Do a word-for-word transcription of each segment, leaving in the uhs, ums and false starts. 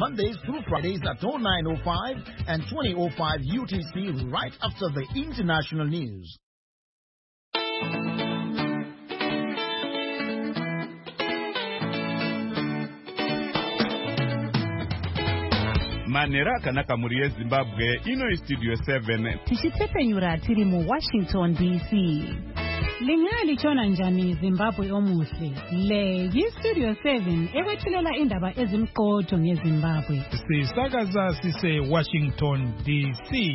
Mondays through Fridays at oh nine oh five and twenty oh five U T C right after the international news. Manera kanaka muri Zimbabwe ino studio seven tichitsepenyura tiri mu Washington D C. Lingali chona njani Zimbabwe omuhle le yi studio seven ekwethulela indaba ezimqotho ngeZimbabwe sisakaza sise Washington D C.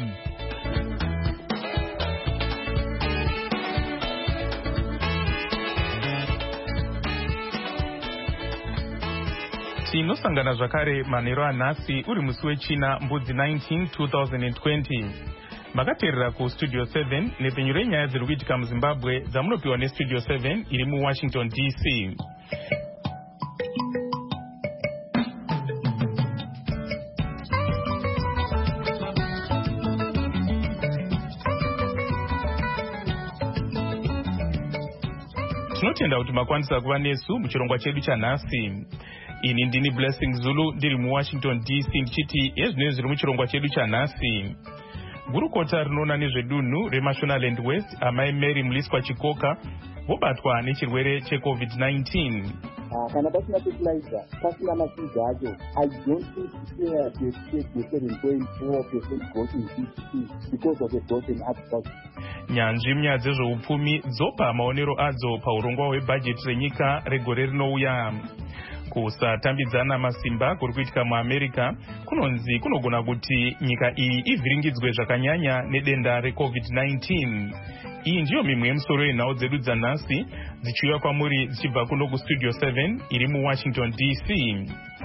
Tinosangana zvakare manheru anhasi uri musi wechina mbudzi nineteen twenty twenty. Makateerera ku Studio seven nepenyu renyaya dziri kuitika muZimbabwe dzamunopiwa neStudio seven iri muWashington D C. Tinotenda kuti makwanisa kuva nesu muchirongwa chedu chanhasi. Ini ndini Blessing Zulu ndiri muWashington D C ndichiti ezvinenge zviri muchirongwa chedu chanhasi. Gurukota rinoona nezvedunhu reMashonaland West amai Mary Mliswa Chikoka vobatwa nechirwere checovid nineteen. Kana pasina fertilizer, pasina mashizha acho, I don't think we have to expect the seven point four percent growth in P C C because of the growth in agriculture. Nyanzvi munyaya dzezveupfumi dzopa maonero adzo paurongwa hwebhajeti renyika regore rinouya. Kusatambidzana masimba kuri kuitika muAmerica kunonzi kunogona kuti nyika iyi ivhiringidzwe zvakanyanya nedenda recovid nineteen. Iyi ndiyo mimwe yemusoro yenhau dzedu dzanhasi dzichiuya kwamuri dzichibva kuno kuStudio seven iri muWashington D C.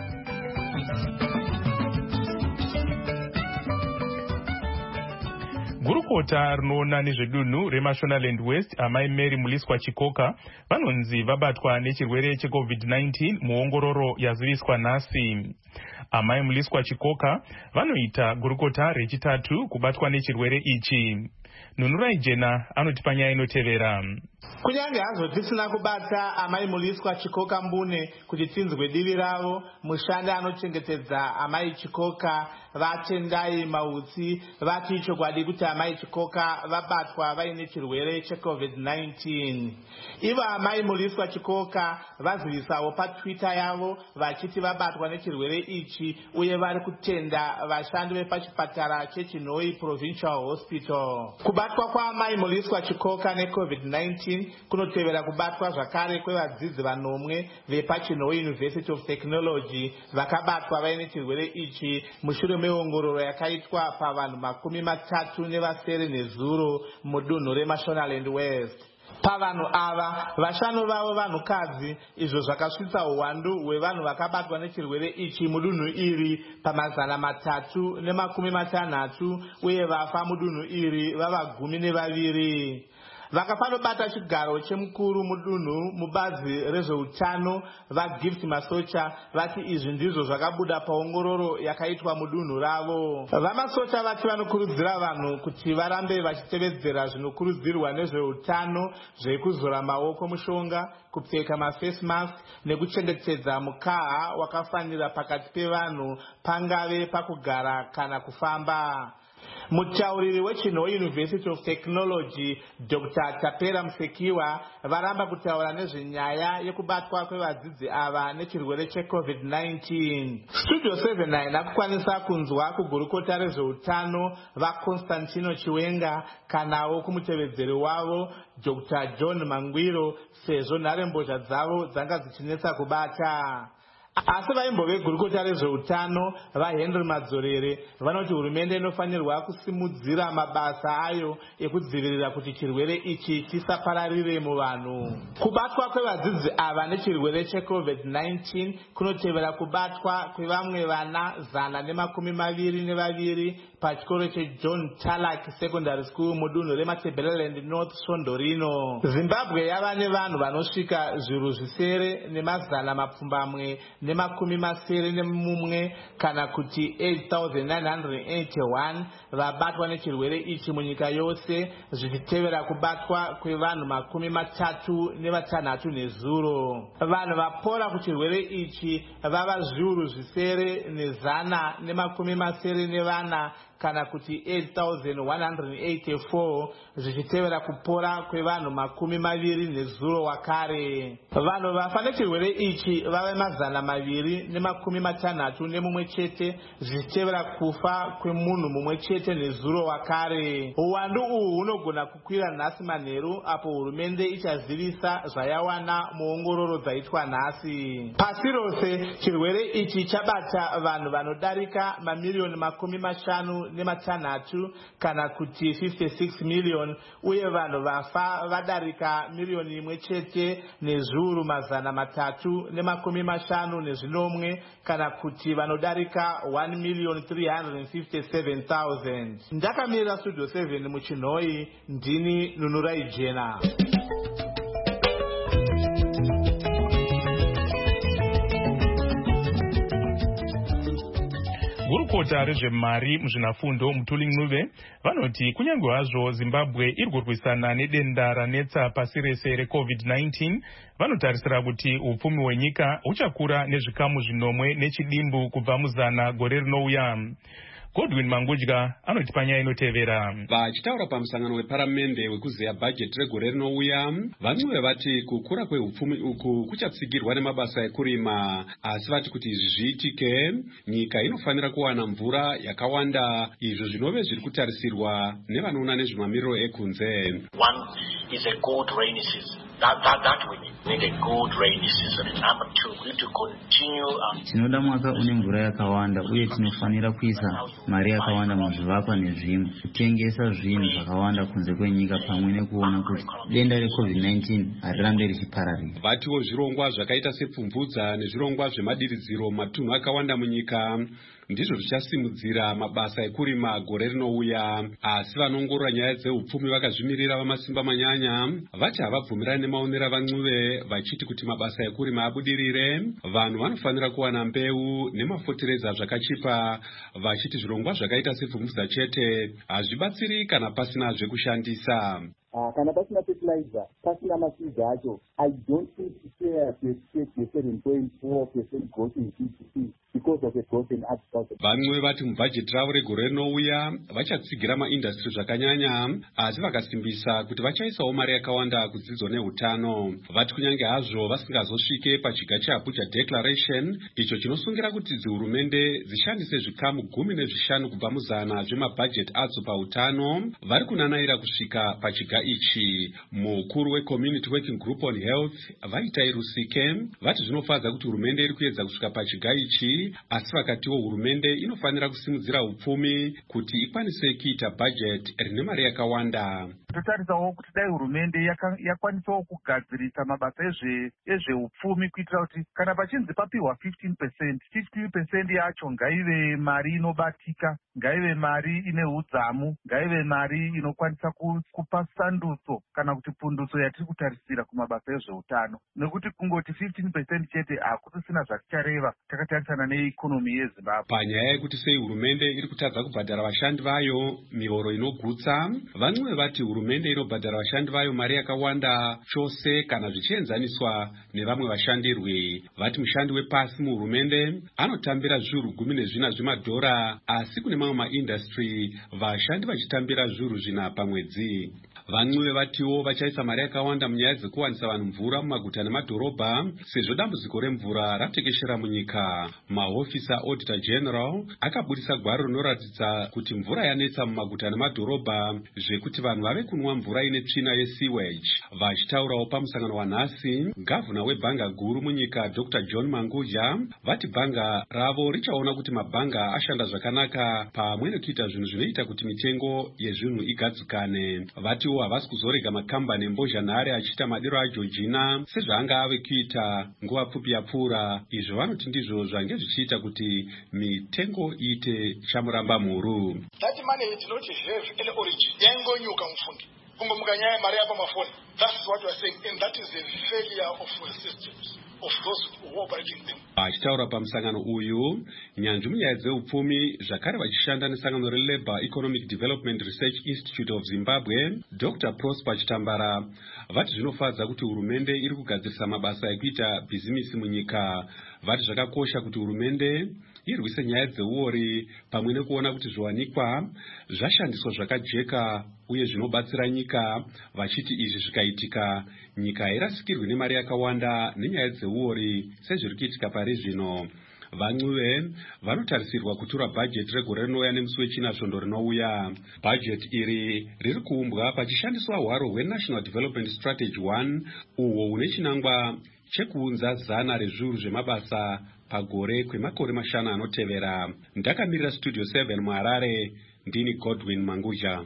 Gurukota rinoona nezvedunhu reMashonaland West amai Mary Mliswa Chikoka vanonzi vabatwa nechirwere checovid nineteen muongororo yaziviswa nhasi. Amai Mliswa Chikoka vanoita gurukota rechitatu kubatwa nechirwere ichi. Nunurai Jena anotipa nyaya inotevera. Kunyange hazvo tisina kubata amai Mliswa Chikoka Mbune kuti tinzwe divi ravo, mushandi anochengetedza amai Chikoka vatendai mautsi vati chokwadi kuti amai Chikoka vabatwa vaine chirwere checovid nineteen. Ivo amai Mliswa Chikoka vazivisawo paTwitter yavo vachiti vabatwa nechirwere ichi uye vari kutenda vashandi vepachipatara cheChinoi Provincial Hospital. Kubatwa kwaamai Mliswa Chikoka necovid nineteen kunotevera kubatwa zvakare kwevadzidzi vanomwe vepaChinoi University of Technology vakabatwa vaine chirwere ichi mushure meongororo yakaitwa pavanhu makumi matatu nevasere nezuro mudunhu reMashonaland West. Pavanhu ava vashanu vavo vanhukadzi, izvo zvakasvitsa uwandu hwevanhu vakabatwa nechirwere ichi mudunhu iri pamazana matatu nemakumi matanhatu uye vafa mudunhu iri vava gumi nevaviri. Vakafanobata chigaro chemukuru mudunhu mubazi rezveutano vaGift Masocha vati izvi ndizvo zvakabuda paongororo yakaitwa mudunhu ravo. VaMasocha vati vanokurudzira vanhu kuti varambe vachitevedzera zvinokurudzirwa nezveutano zvekuzora maoko mushonga, kupfeka maface mask nekuchengetedza mukaha wakafanira pakati pevanhu pangave pakugara kana kufamba. Mutauriri weChinoi University of Technology Doctor Tapera Musekiwa varamba kutaura nezvenyaya yekubatwa kwevadzidzi ava nechirwere checovid nineteen. Studio seven haina kukwanisa kunzwa kugurukota rezveutano vaConstantino Chiwenga kanawo kumutevedzeri wavo Doctor John Mangwiro sezvo nharembozha dzavo dzanga dzichinetsa kubata. Asi vaimbove gurukota rezveutano vaHenry Madzorere vanoti hurumende inofanirwa kusimudzira mabasa ayo ekudzivirira kuti chirwere ichi chisapararire muvanhu. Kubatwa kwevadzidzi ava nechirwere checovid nineteen kunotevera kubatwa kwevamwe vana zana nemakumi maviri nevaviri pachikoro cheJohn Tarlac Secondary School mudunhu reMatabeleland North Sondorino. Zimbabwe yava nevanhu vanosvika zviuru zvisere nemazana mapfumbamwe nemakumi masere nemumwe kana kuti eight thousand nine hundred eighty-one vabatwa nechirwere ichi munyika yose, zvichitevera kubatwa kwevanhu makumi matatu nevatanhatu nezuro. Vanhu vapora kuchirwere ichi vava zviuru zvisere nezana nemakumi masere nevana kana kuti eight thousand one hundred eighty-four, zvichitevera kupora kwevanhu makumi maviri nezuro wakare. Vanhu vafa nechirwere ichi vava mazana maviri nemakumi matanhatu nemumwe chete, zvichitevera kufa kwemunhu mumwe chete nezuro wakare. Uwandu uhu hunogona kukwira nhasi manheru apo hurumende ichazivisa zvayawana muongororo dzaitwa nhasi. Pasi rose chirwere ichi chabata vanhu vanodarika mamiliyoni makumi mashanu nematanhatu kana kuti fifty-six million, uye vanhu vafa vadarika miliyoni imwe chete nezviuru mazana matatu nemakumi mashanu nezvinomwe kana kuti vanodarika one million three hundred fifty-seven thousand. Ndakamirira Studio seven muchinhoi, ndini Nunurai Jena. Gurukota rezvemari muzvinafundo Mutuli Ncube vanoti kunyange hazvo Zimbabwe iri kurwisana nedenda ranetsa pasi rese reCovid nineteen, vanotarisira kuti upfumi hwenyika huchakura nezvikamu zvinomwe nechidimbu kubva muzana gore rinouya. Godwin Mangudya anoti panyaya inotevera. Vachitaura pamusangano weparamende wekuzeya bhajeti regore rinouya, vamwe vati kukura kweupfumi uku kuchatsigirwa nemabasa ekurima, asi vati kuti izvi zviitike nyika inofanira kuwana mvura yakawanda, izvo zvinove zviri kutarisirwa nevanoona nezvemamiriro ekunze. One is a good rainy season. That, that, that we need a good rainy season. Number two, we need to continue. Tinoda mwaka une mvura yakawanda, uye tinofanira kuisa mari yakawanda muzvivakwa nezvimwe, kutengesa zvinhu zvakawanda kunze kwenyika, pamwe nekuona kuti denda reCovid nineteen harirambe richipararira. Vatiwo zvirongwa zvakaita sepfumvudza nezvirongwa zvemadiridziro matunhu akawanda munyika ndizvo zvichasimudzira mabasa ekurima gore rinouya, asi vanongorora nyaya dzeupfumi vakazvimirira vamasimba manyanya vati havabvumirani nemaonero aVancube, vachiti kuti mabasa ekurima abudirire vanhu vanofanira kuwana mbeu nemafotereza zvakachipa, vachiti zvirongwa zvakaita sepfumvudza chete hazvibatsiri kana pasina zvekushandisa. Uh, kana pasina fertilizer, pasina mashizha acho, I don't think fair to expect the seven point four percent growth in G D P because of the growth in agriculture. Vamwe vati mubhajeti ravo regore rinouya vachatsigira maindastri zvakanyanya, asi vakasimbisa kuti vachaisawo mari yakawanda kudzidzo neutano. Vati kunyange hazvo vasingazosvike pachiga cheAbuja Declaration, icho chinosungira kuti dzihurumende dzishandise zvikamu gumi nezvishanu kubva muzana zvemabhajeti adzo pautano, vari kunanaira kusvika pachiga ichi. Mukuru weCommunity Working Group on Health Vaitai Rusike vati zvinofadza kuti hurumende iri kuedza kusvika pachiga ichi, asi vakatiwo hurumende inofanira kusimudzira upfumi kuti ikwanise kuita bhajeti rine mari yakawanda. Totarisawo kuti dai hurumende yakwanisawo kugadzirisa mabasa ezveupfumi kuitira kuti kana pachinzi papiwa fifteen percent, fifty percent yacho ngaive mari inobatika, ngaive mari ine udzamu, ngaive mari inokwanisa kupa sandutso kana kuti pundutso yatiri kutarisira kumabasa ezveutano, nekuti kungoti fifteen percent chete hakusisina zvatichareva takatarisana neikonomi yeZimbabwe. Panyaya yekuti sei hurumende iri kutadza kubhadhara vashandi vayo mihoro inogutsa, vamwe vati hurumende inobhadhara vashandi vayo mari yakawanda chose kana zvichienzaniswa nevamwe vashandirwi. Vati mushandi wepasi muhurumende anotambira zviuru gumi nezvina zvemadhora, asi kune mamwe maindastri vashandi vachitambira zviuru zvina pamwedzi. Vamwe vatiwo vachaisa mari yakawanda munyaya dzekuwanisa vanhu mvura mumaguta nemadhorobha, sezvo dambudziko remvura ratekeshera munyika. Mahofisa Auditor General akabudisa gwaro rinoratidza kuti mvura yanetsa mumaguta nemadhorobha, zvekuti vanhu vave kunwa mvura ine tsvina yesewage. Vachitaurawo pamusangano wanhasi, gavhuna webhanga guru munyika Doctor John Mangudya vati bhanga ravo richaona kuti mabhanga ashanda zvakanaka pamwe nekuita zvinhu zvinoita kuti mitengo yezvinhu igadzikane. Vatiwo havasi kuzorega makambani embozhanhare achiita madiro aJeorgina sezvaanga ave kuita nguva pfupi yapfuura. Izvo vanoti ndizvo zvange zvichiita kuti mitengo iite chamuramba mhuru. That money did not have any origin. Yangonyuka mfundi. Kungomukanyaya mari yapa mafoni. That is what we are saying, and that is the failure of our systems. of those who are operating them. Achitaura pamusangano uyu nyanzvi munyaya dzeupfumi zvakare vachishanda nesangano reLabour Economic Development Research Institute of Zimbabwe, Doctor Prosper Chitambara vati zvinofadza kuti hurumende iri kugadzirisa mabasa ekuita bhizimisi munyika. Vati zvakakosha kuti hurumende irwise nyaya dzeuori pamwe nekuona kuti zviwanikwa zvashandiswa zvakajeka uye zvinobatsira nyika, vachiti izvi zvikaitika nyika hairasikirwi nemari yakawanda nenyaya dzeuori sezviri kuitika pari zvino. Vamwe vanotarisirwa kutura bhajeti regore rinouya nemusi wechina svondo rinouya. Bhajeti iri riri kuumbwa pachishandiswa hwaro hweNational Development Strategy one uhwo hune chinangwa chekuunza zana rezviuru zvemabasa pagore kwemakore mashanu anotevera. Ndakamirira Studio seven muHarare, ndini Godwin Manguja.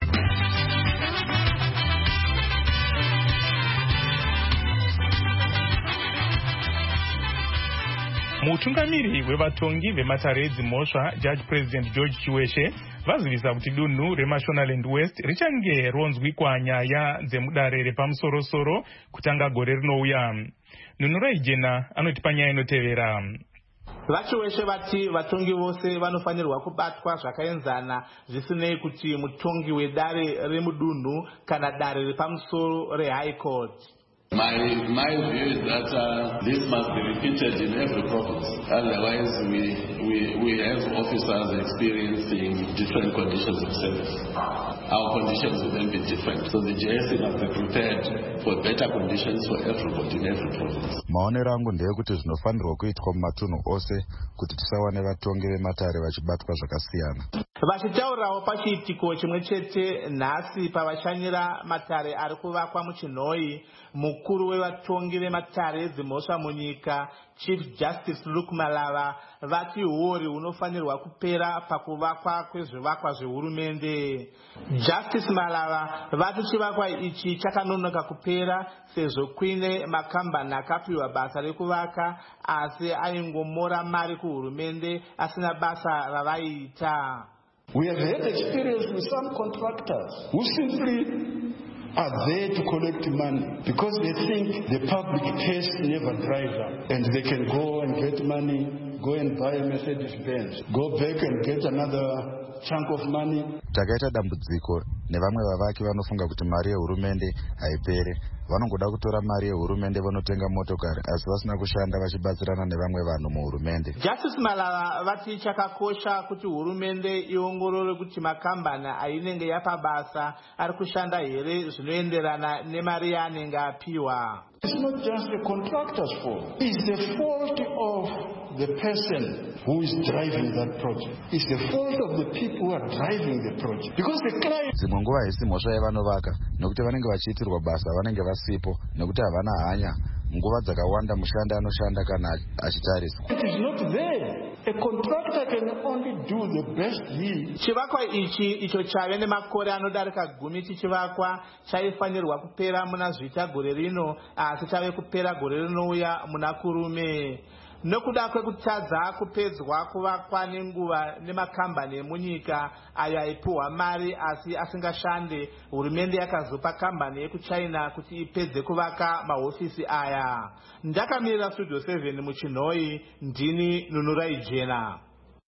Mutungamiri wevatongi vematare edzimhosva Judge President George Chiweshe vazivisa kuti dunhu reMashonaland West richange ronzwikwa nyaya dzemudare repamusorosoro kutanga gore rinouya. Nunurai Jena anotipa nyaya inotevera. Vachiweshe vati vatongi vose vanofanirwa kubatwa zvakaenzana zvisinei kuti mutongi wedare remudunhu kana dare repamusoro reHigh Court. My, my view is that uh, this must be repeated in every province. Otherwise, we, we, we have officers experiencing different conditions of service. Our conditions will then be different. So the J S C must be prepared for better conditions for everybody in every province. Maonero angu ndeyekuti zvinofanirwa kuitwa mumatunhu ose kuti tisawane vatongi vematare vachibatwa zvakasiyana. Vachitaurawo pachiitiko chimwe chete nhasi pavashanyira matare ari kuvakwa muChinhoi, mukuru wevatongi vematare edzimhosva munyika Chief Justice Luke Malava vati huori hunofanirwa kupera pakuvakwa kwezvivakwa zvehurumende. Justice Malava vati chivakwa ichi chakanonoka kupera sezvo kuine makambani akapiwa basa rekuvaka asi aingomora mari kuhurumende asina basa ravaiita. We have had experience with some contractors who simply are there to collect money because they think the public purse never dries up and they can go and get money, go and buy a Mercedes Benz, go back and get another chunk of money. Takaita dambudziko nevamwe vavaki vanofunga kuti mari yehurumende haipere. Vanongoda kutora mari yehurumende vanotenga motokari asi vasina kushanda vachibatsirana nevamwe vanhu muhurumende. Justice Malava vati chakakosha kuti hurumende iongorore kuti makambani ainenge yapabasa ari kushanda here zvinoenderana nemari yaanenge apiwa. It's not just the contractor's fault. It's the fault of the person who is driving that project. It's the fault of the people who are driving the project. Because the client... Dzimwe nguva haisi mhosva yevanovaka nokuti vanenge vachiitirwa basa vanenge vasipo nokuti havana hanya. Nguva dzakawanda mushandi anoshanda kana achitariswa. It is not there. A contractor can only do the best he. Chivakwa ichi icho chave nemakore anodarika gumi chichivakwa chaifanirwa kupera muna zvita gore rino asi chave kupera gore rinouya muna kurume. Nokuda kwekutadza kupedzwa kuvakwa nenguva nemakambani emunyika ayo aipiwa mari asi asingashande, hurumende yakazopa kambani yekuChina kuti ipedze kuvaka mahofisi aya. Ndakamirira Studio seven muChinhoi, ndini Nunurai Jena.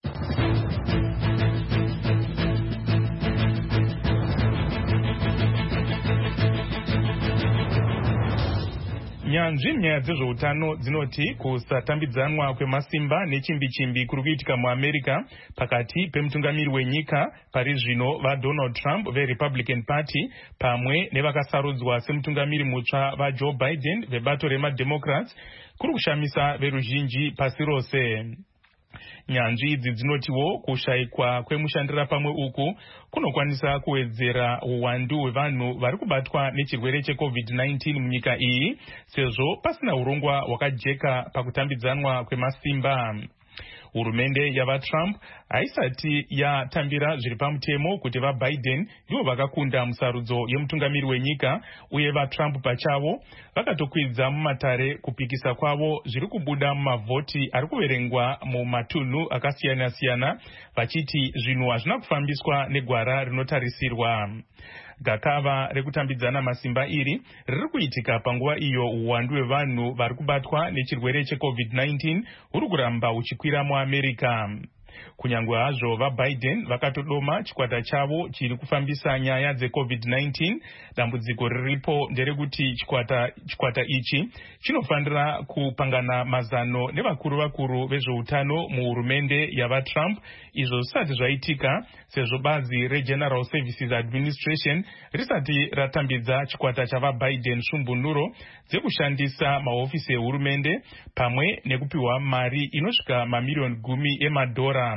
Nyanzvi nyaya dzezveutano dzinoti kusatambidzanwa kwemasimba nechimbi-chimbi kuri kuitika muAmerica pakati pemutungamiri wenyika pari zvino vaDonald Trump veRepublican Party pamwe nevakasarudzwa semutungamiri mutsva vaJoe Biden vebato remademocrats kuri kushamisa veruzhinji pasi rose. Nyanzvi idzi dzinotiwo kushayikwa kwemushandira pamwe uku kunokwanisa kuwedzera uwandu hwevanhu vari kubatwa nechirwere cheCovid nineteen munyika iyi sezvo pasina urongwa hwakajeka pakutambidzanwa kwemasimba. Hurumende yavaTrump haisati yatambira zviri pamutemo kuti vaBiden ndivo vakakunda musarudzo yemutungamiri wenyika, uye vaTrump pachavo vakatokwidza mumatare kupikisa kwavo zviri kubuda mumavhoti ari kuverengwa mumatunhu akasiyana-siyana vachiti zvinhu hazvina kufambiswa negwara rinotarisirwa. Gakava rekutambidzana masimba iri riri kuitika panguva iyo uwandu hwevanhu vari kubatwa nechirwere checovid nineteen huri kuramba uchikwira muAmerica. Kunyangwe hazvo vaBiden vakatodoma chikwata chavo chiri kufambisa nyaya dzecovid nineteen, dambudziko riripo nderekuti chikwata chikwata ichi chinofanira kupangana mazano nevakuru vakuru vezveutano muhurumende yavaTrump, izvo zvisati zvaitika sezvo bazi reGeneral Services Administration risati ratambidza chikwata chavaBiden shumbunuro dzekushandisa mahofisi ehurumende pamwe nekupiwa mari inosvika mamiliyoni gumi emadhora.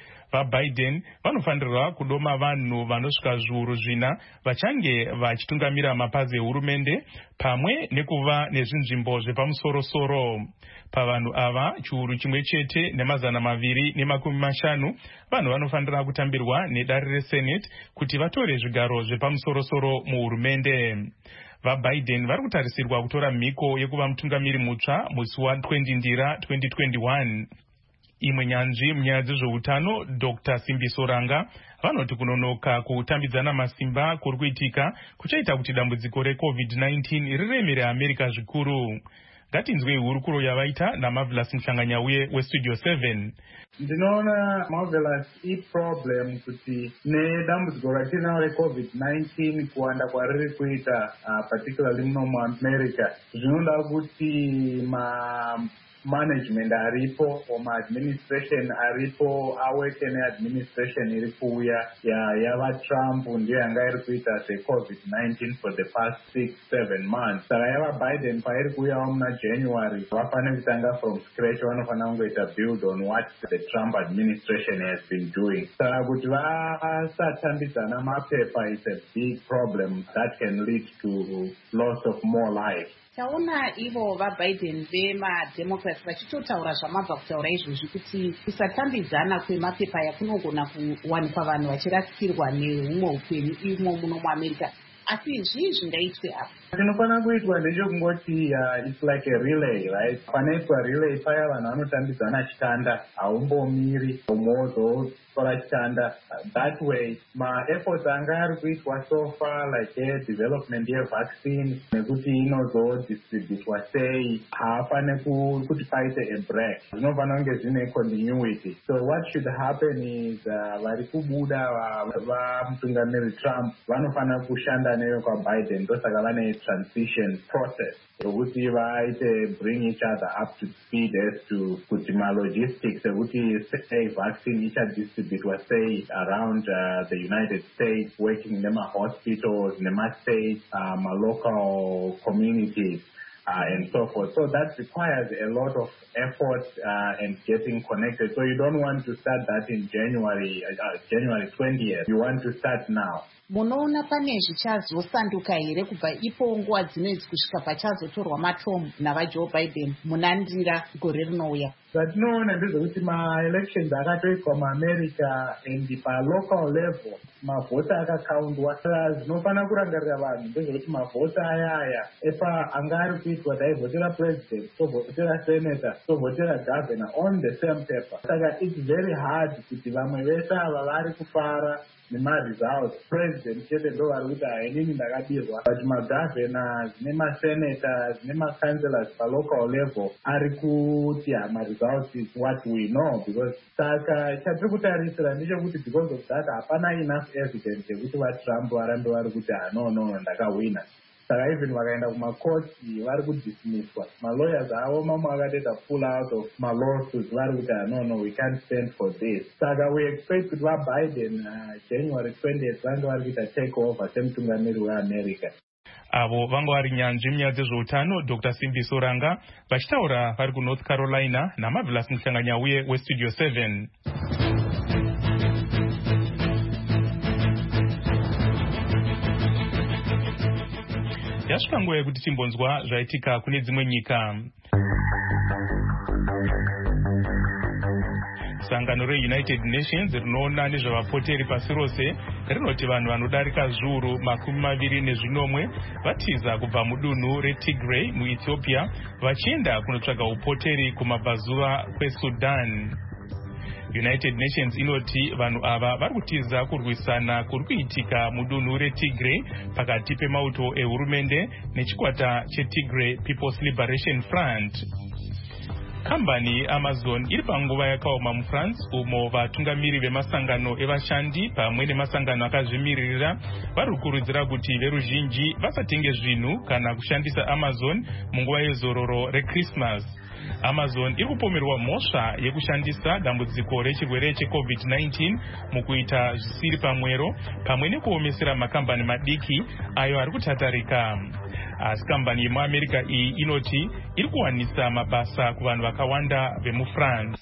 VaBiden vanofanirwa kudoma vanhu vanosvika zviuru zvina vachange vachitungamira mapazi ehurumende pamwe nekuva nezvinzvimbo zvepamusorosoro. Pavanhu ava chiuru chimwe chete nemazana maviri nemakumi mashanu vanhu vanofanira kutambirwa nedare reSenate kuti vatore zvigaro zvepamusorosoro muhurumende. VaBiden vari kutarisirwa kutora mhiko yekuva mutungamiri mutsva musi wa20 ndira twenty twenty-one. Imwe nyanzvi munyaya dzezveutano Doctor Simbi Soranga vanoti kunonoka kutambidzana masimba kuri kuitika kuchaita kuti dambudziko recovid nineteen riremere America zvikuru. Ngatinzwei hurukuro yavaita naMarvelous Mhlanganyauye weStudio seven. Ndinoona Marvelous i-problem kuti nedambudziko ratinaro recovid nineteen kuwanda kwariri kuita uh, particularly muno muAmerica zvinoda kuti ma management aripo oma administration aripo awete neadministration iri kuuya yavaTrump ndiyo yanga iri kuita zvecovid nineteen for the past six seven months. Saka yavaBiden pairi kuuyawo muna January vafanira kutanga from scratch, vanofanira kungoita build on what the Trump administration has been doing. Saka kuti vasatambidzana mapepa is a big problem that can lead to loss of more life. Taona ivo vaBiden vemademocrats vachitotaura zvamabva kutaura izvozvi kuti kusatambidzana kwemapepa yakunogona kuwanikwa vanhu vachirasikirwa neumwe upenyu imo muno muAmerica. Asi zvii zvingaitwe apa? Zvinofanira kuitwa ndechekungoti uh, it's like a relay, right? Panoitwa relay paya vanhu vanotambidzana chitanda, haumbomiri umwe tora chitanda. That way ma-efforts anga ari kuitwa so far like a development yevaccine nekuti inozodistributwa sei haafane kuti paite a break. Zvinofanira kunge zvine continuity. So what should happen is uh, vari kubuda vamutungamiri Trump vanofanira kushanda newe kwaBiden, ndosaka vane transition process yokuti vaite bring each other up to speed as to kuti ma-logistics ekuti sei vaccine ichadistributwa sei around uh, the United States, working nema-hospitals, nema-states, uh, ma-local communities. Uh, and so forth. So that requires a lot of effort uh, and getting connected. So you don't want to start that in January, uh, January twentieth. You want to start now. Munoona pane zvichazosanduka here kubva ipo nguva dzinodzi kusvika pachazotorwa matombo navaJoe Biden muna ndira gore rinouya? Zvatinoona ndezvekuti ma-elections akatoitwa muAmerica and pa-local level mavhota akakaundwa. Zvinofanira kurangarira vanhu ndezvekuti mavhota aya aya epa anga ari kuitwa taivhotera president, tovhotera senator, tovhotera governor on the same paper. Saka it's very hard kuti vamwe vese ava vari kufara nema-results. President chete ndo vari kuti hainini ndakabirwa, but ma-governors nema-senators nema-councillors pa-local level ari kuti ma-results is what we know. Because saka chatiri kutarisira ndechekuti because of that hapana enough evidence yekuti vaTrump varambe vari kuti ah no no ndakawina. Saka even vakaenda kumakoti vari kudismisswa. Ma-lawyers avo mamwe akatoita pull out of ma-lawsuits vari kuti ah no no we can't stand for this. Saka we expect kuti vaBiden uh, January twentieth vange vari kuita take over semutungamiri weAmerica. Avo vanga vari nyanzvi munyaya dzezveutano Doctor Simbi Soranga vachitaura vari kuNorth Carolina naMarvelous Mhlanganyauye weStudio seven. Yasvika nguva yekuti timbonzwa zvaitika kune dzimwe nyika. Sangano reUnited Nations rinoona nezvavapoteri pasi rose rinoti vanhu vanodarika zviuru makumi maviri nezvinomwe vatiza kubva mudunhu reTigray muEthiopia vachienda kunotsvaga upoteri kumabvazuva kweSudan. United Nations inoti vanhu ava vari kutiza kurwisana kuri kuitika mudunhu reTigray pakati pemauto ehurumende nechikwata cheTigray People's Liberation Front. Kambani Amazon iri panguva yakaoma muFrance umo vatungamiri vemasangano evashandi pamwe nemasangano akazvimirira vari kukurudzira kuti veruzhinji vasatenge zvinhu kana kushandisa Amazon munguva yezororo reChristmas. Amazon iri kupomerwa mhosva yekushandisa dambudziko rechirwere cheCovid nineteen mukuita zvisiri pamwero pamwe nekuomesera makambani madiki ayo ari kutatarika. Asi kambani yemuAmerica iyi inoti iri kuwanisa mabasa kuvanhu vakawanda vemuFrance.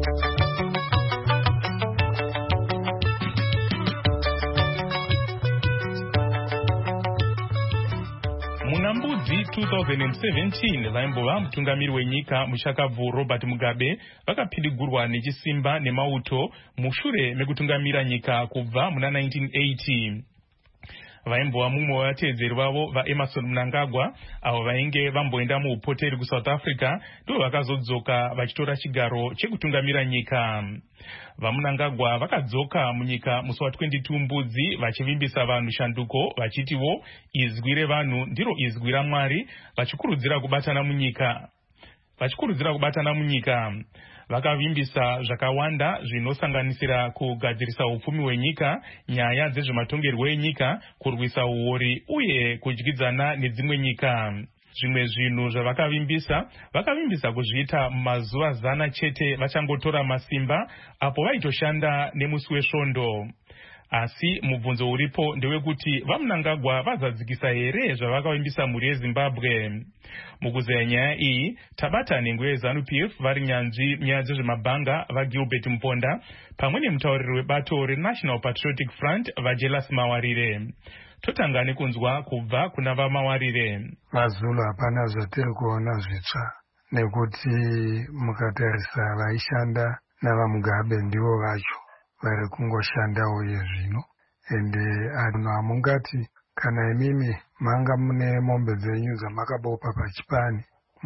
Munambudzi two thousand seventeen vaimbova mutungamiri wenyika muchakabvu Robert Mugabe vakapindigurwa nechisimba nemauto mushure mekutungamira nyika kubva muna nineteen eighty. Vaimbova mumwe wavatedzeri vavo vaEmerson Mnangagwa avo vainge vamboenda muupoteri kuSouth Africa ndivo vakazodzoka vachitora chigaro chekutungamira nyika. VaMnangagwa vakadzoka munyika musi wa twenty-two mbudzi vachivimbisa vanhu shanduko vachitiwo izwi revanhu ndiro izwi raMwari vachikurudzira kubatana munyika. Vachikurudzira kubatana munyika. Vakavimbisa zvakawanda zvinosanganisira kugadzirisa upfumi hwenyika, nyaya dzezvematongerwo enyika, kurwisa uori uye kudyidzana nedzimwe nyika. Zvimwe zvinhu zvavakavimbisa, vakavimbisa kuzviita mumazuva zana chete vachangotora masimba apo vaitoshanda nemusi wesvondo. Asi mubvunzo uripo ndewekuti vaMnangagwa vazadzikisa here zvavakavimbisa mhuri yeZimbabwe. Mukuzeya nyaya iyi tabata nhengo yeZANU-P F vari nyanzvi nyaya dzezvemabhanga vaGilbert Mponda pamwe nemutauriri webato reNational Patriotic Front vaJelas Mawarire. Totanga nekunzwa kubva kuna vaMawarire. Mazulu hapana zvatiri kuona zvitsva nekuti mukatarisa vaishanda navaMugabe ndivo vacho vari kungoshandawo yezvino ende anhu hamungati kana imimi manga mune mombe dzenyu dzamakabopa pachipani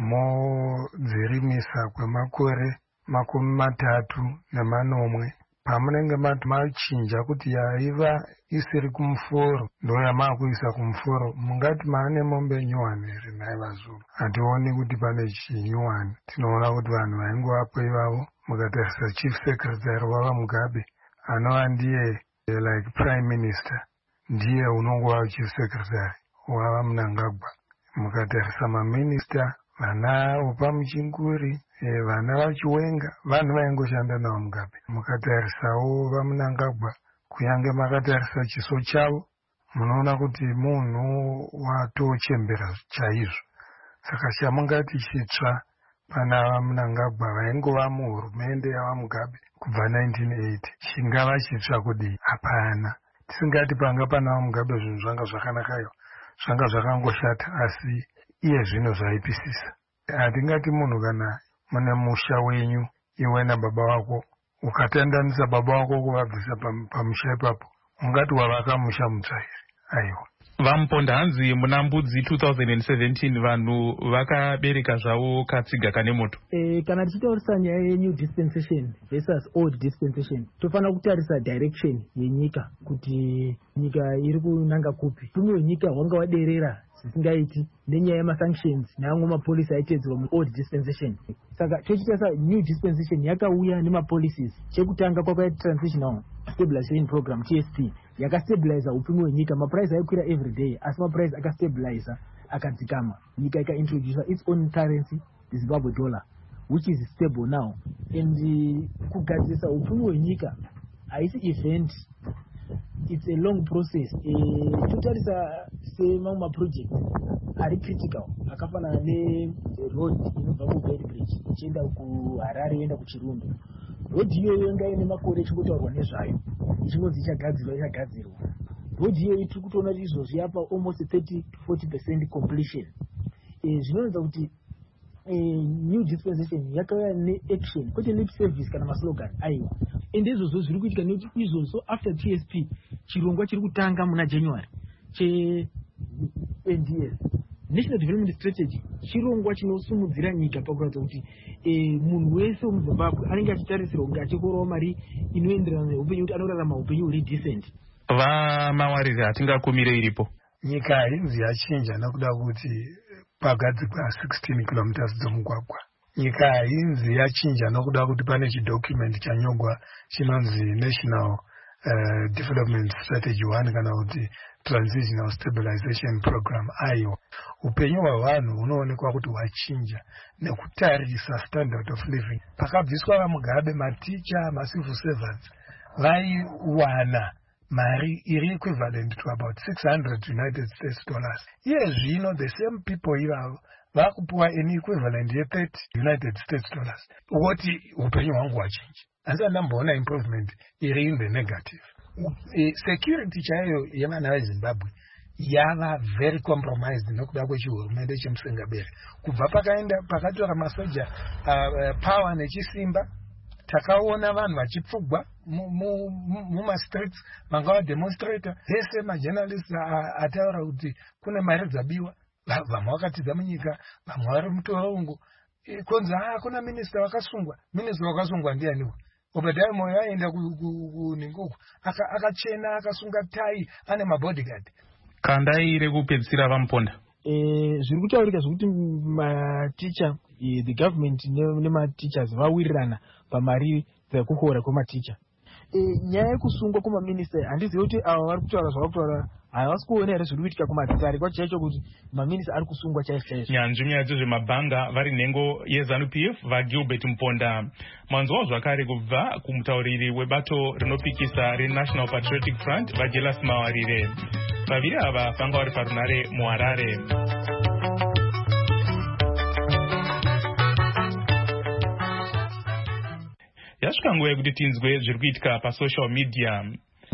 modzirimisa kwemakore makumi matatu nemanomwe pamunenge mati machinja kuti yaiva isiri kumuforo ndo yamakuisa kumuforo mungati maane mombe nyuwani here naye vaZulu. Hationi kuti pane chinyuwani. Tinoona kuti vanhu vaingovapo ivavo mukatarisa chief secretary wavaMugabe anova ndiye like prime minister ndiye unongova chief secretary wavaMnangagwa. Mukatarisa maminista vana Upamuchinguri e, vana vaChiwenga vanhu vaingoshanda navaMugabe. Mukatarisawo vaMnangagwa kunyange makatarisa chiso chavo munoona kuti munhu watochembera chaizvo. Saka chamungati chitsva pana vaMnangagwa vaingova muhurumende yavaMugabe kubva nineteen eighty chingava chitsva kudii? Hapana. Tisingati panga pana vaMugabe zvinhu zvanga zvakanakayo, zvanga zvakangoshata, asi iye zvino zvaipisisa. Hatingati munhu kana mune musha wenyu iwe nababa wako ukatendanisa baba wako kuvabvisa pamusha ipapo ungati wavaka musha mutsva here? Aiwa. VaMponda hanzi muna mbudzi two thousand seventeen vanhu vakabereka zvavo katsiga kane moto. E, kana tichitaurisa nyaya yenew dispensation versus old dispensation tofanira kutarisa direction yenyika kuti nyika iri kunanga kupi. Upfumi hwenyika hwanga waderera zvisingaiti nenyaya yemasanctions neamwe mapolisi aitedzerwa muold dispensation. Saka tochitarisa new dispensation yakauya nemapolicies. Chekutanga kwakaita transitional stabilization program T S P yakastabiliza upfumi hwenyika. Maprice aikwira every day asi maprice akastabiliza akadzikama. Nyika ikaintroduce its own currency, the Zimbabwe dollar, which is stable now. And uh, kugadzisa upfumi hwenyika haisi event, it's a long process. Uh, totarisa semamwe maproject ari critical akafanana neroad inobva kuBed Bridge ichienda kuHarare yoenda kuChirundo. Road iyoyo yanga ine makore ichingotaurwa nezvayo ichingonzi ichagadzirwa ichagadzirwa. Road iyoyo tiri kutoona kuti izvozvi yapa almost thirty to forty percent completion. E, zvinoratidza kuti e, new dispensation yakauya neaction kwete lip service kana maslogan aiwa. Ende izvozvo zviri kuitika nekuti izvozvo after T S P chirongwa chiri kutanga muna January che N D S National Development Strategy chirongwa chinosumudzira nyika pakuratidza kuti e, munhu wese wemuzimbabwe anenge achitarisirwa kunge achikorawo mari inoenderana neupenyu kuti anorarama upenyu huri decent. Vamawariri hatingakumire iripo. Nyika hainzi yachinja nekuda kuti pagadzikwa sixteen kilometers dzomugwagwa. Nyika hainzi yachinja nokuda kuti pane chidocument chanyogwa chinonzi National uh, Development Strategy one kana kuti Transitional Stabilization Program ayo. Upenyu hwavanhu hunoonekwa kuti hwachinja nekutarisa standard of living. Pakabviswa vamugabe, maticha, macivil servants vaiwana mari iri equivalent to about six hundred United States dollars. Iye zvino the same people ivavo vakupuwa an equivalent ye thirty United States dollars. Woti upenyu hwangu hwachinja. Asi handamboona improvement iri in the negative. Uh, security chaiyo yevana veZimbabwe yava very compromised nokuda kwechihurumende chemusengabere. Kubva pakaenda pakatora masoja uh, uh, power nechisimba, takaona vanhu vachipfugwa mumastreets vangava demonstrator vese majournalists ataura kuti kune mari dzabiwa, vamwe vakatidza munyika, vamwe vari mutorongo. Konzi ah kuna minister wakasungwa. Minister wakasungwa ndianiwo? Obadiah Moyo aenda kuninguku akachena akasunga tai ane mabodyguard. Kandai rekupedzisira vamuponda. Eh zviri kutaurika zvekuti maticha the government nema-teachers vawirirana pamari dzekuhora kwematicha. Eh nyaya yekusungwa kwemaminista handizivi kuti ava vari kutaura zvavakutaura havasi kuona here zviri kuitika kumatare kwacho chaicho kuti maminista ari kusungwa chaizvo chaizvo. Nyanzvi nyaya dzezvemabhanga vari nhengo yeZANU P F vaGilbert Mponda. Mwanzwawo zvakare kubva kumutauriri webato rinopikisa reNational Patriotic Front vaJelas Mawarire. Vaviri ava vanga vari parunare muHarare. Yasvika nguva yekuti tinzwe zviri kuitika pasocial media.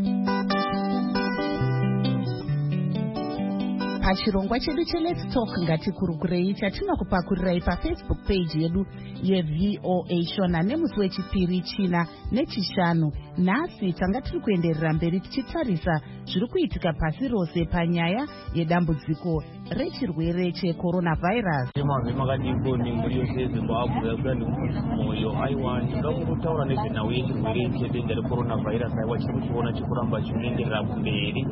Pachirongwa chedu cheLet's Talk ngatikurukurei chatinakupakurirai paFacebook page yedu yeV O A Shona nemusi wechipiri china nechishanu. Nhasi tanga tiri kuenderera mberi tichitarisa zviri kuitika pasi rose panyaya yedambudziko rechirwere cheCoronavirus. Mazvi makadiko nemburi yose yeZimbabwe yakuda nemwoyo aiwa ndinoda kungotaura nezvenhau yechirwere chedenda reCoronavirus aiwa chiri kuchiona chikuramba chinoenderera kumberi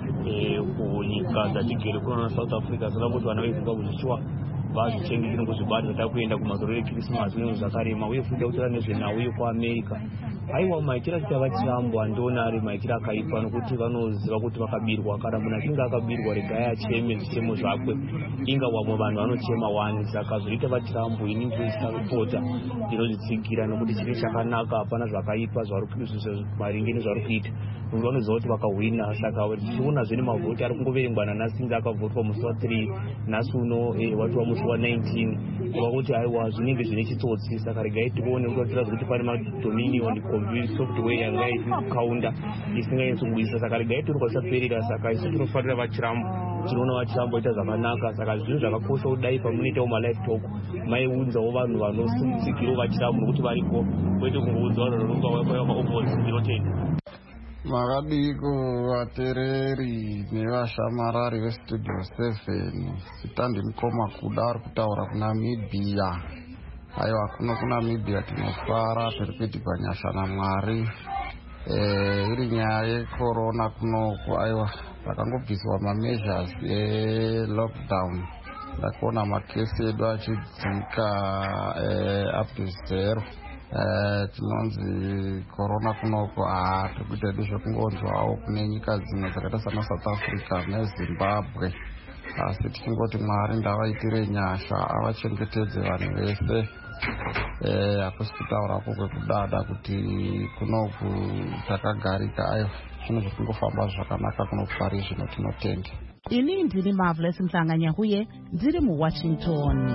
kunyika dzatigere kunoona South Africa saka kuti vana veZimbabwe zvichiwa vazvichengeteri nekuzvibata zvata kuenda kumadhoro ekrisimasi uye zvakarema uye futi kutaura nezvenhau yekuAmerica. Aiwa maitiro achita vachirambo handiona ari maitiro akaipa nokuti vanoziva kuti vakabirwa kana munhu achinge akabirwa regai acheme zvichemo zvakwe inga vamwe vanhu vanochema wani saka zvoita vachirambo ini ndinoisaripota ndinozvitsigira nokuti chiri chakanaka hapana zvakaipa maringe nezvari kuita nokuti vanoziva kuti vakahwina saka tichiona zvene mavhoti ari kungoverengwa nanasi akavhotwa musi wa3 nhasi uno wati wamusi wa19 kuva kuti aiwa zvinenge zvine chitsotsi saka regai tione kuti tirazi kuti pane madominion software yanga iri kukaunda isingaitsungwisa saka regai tiri kwatisaperera saka isu tinofarira vachirambo tinoona vachirambo ita zvakanaka saka zvinhu zvakakosha kudai pamunoitawo malive talk maiunzawo vanhu vanosumutsikirawo vachirambo nokuti variko kwete kungoudza vanhu vanonga vaopposite ndinotenda. Makadiko vatereri nevashamarari vestudio seven Sitandi Mkoma kuda ari kutaura kuNamibia. Aiwa kuno kuNamibia tinofara tiri kuitika nyasha naMwari. Eh iri nyaya yecorona kunoko aiwa takangobviswa mameasures elockdown. Ndakuona makesi edu achidzika eh up to zero. Eh tinonzi corona kunoko ah tikuita edu zvekungonzwawo kune nyika dzimwe dzakaita sana South Africa neZimbabwe. Asi tichingoti Mwari ndavaitire nyasha avachengetedze vanhu vese. Eh hakusi kutaurapo kwekudada kuti kunoku takagarika aiwa zvinhu zvekungofamba zvakanaka kunoku pari zvino tinotenda. Ini ndiri Marvelous Msanganyahuye ndiri muWashington.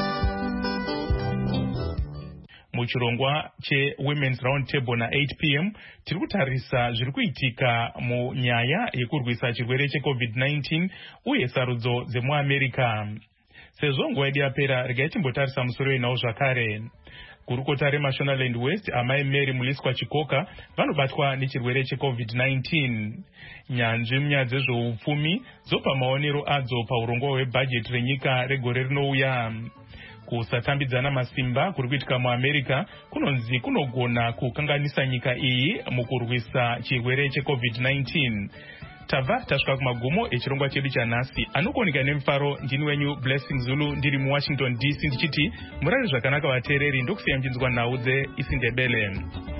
Muchirongwa cheWomen's Round Table na8 p m tiri kutarisa zviri kuitika munyaya yekurwisa chirwere cheCovid nineteen uye sarudzo dzemuAmerica. Sezvo nguva yedu yapera regai timbotarisa musoro wenhau zvakare. gurukota remashonaland west amai Mary Muliswa Chikoka vanobatwa nechirwere checovid nineteen. Nyanzvi munyaya dzezveupfumi dzopa maonero adzo paurongwa hwebhajeti renyika regore rinouya. Kusatambidzana masimba kuri kuitika muAmerica kunonzi kunogona kukanganisa nyika iyi mukurwisa chirwere checovid nineteen. Tabva tasvika kumagumo echirongwa chedu chanhasi. Anokuoneka nemufaro ndini wenyu Blessing Zulu ndiri muWashington D C ndichiti murari zvakanaka vateereri, ndokusiya mchinzwa nhau dzeIsindebele.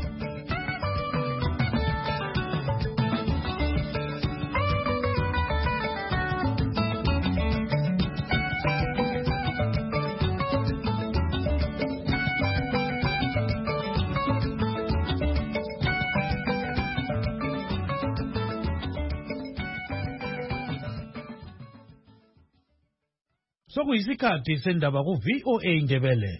Sokuyisikhathi sendaba ku V O A Ndebele.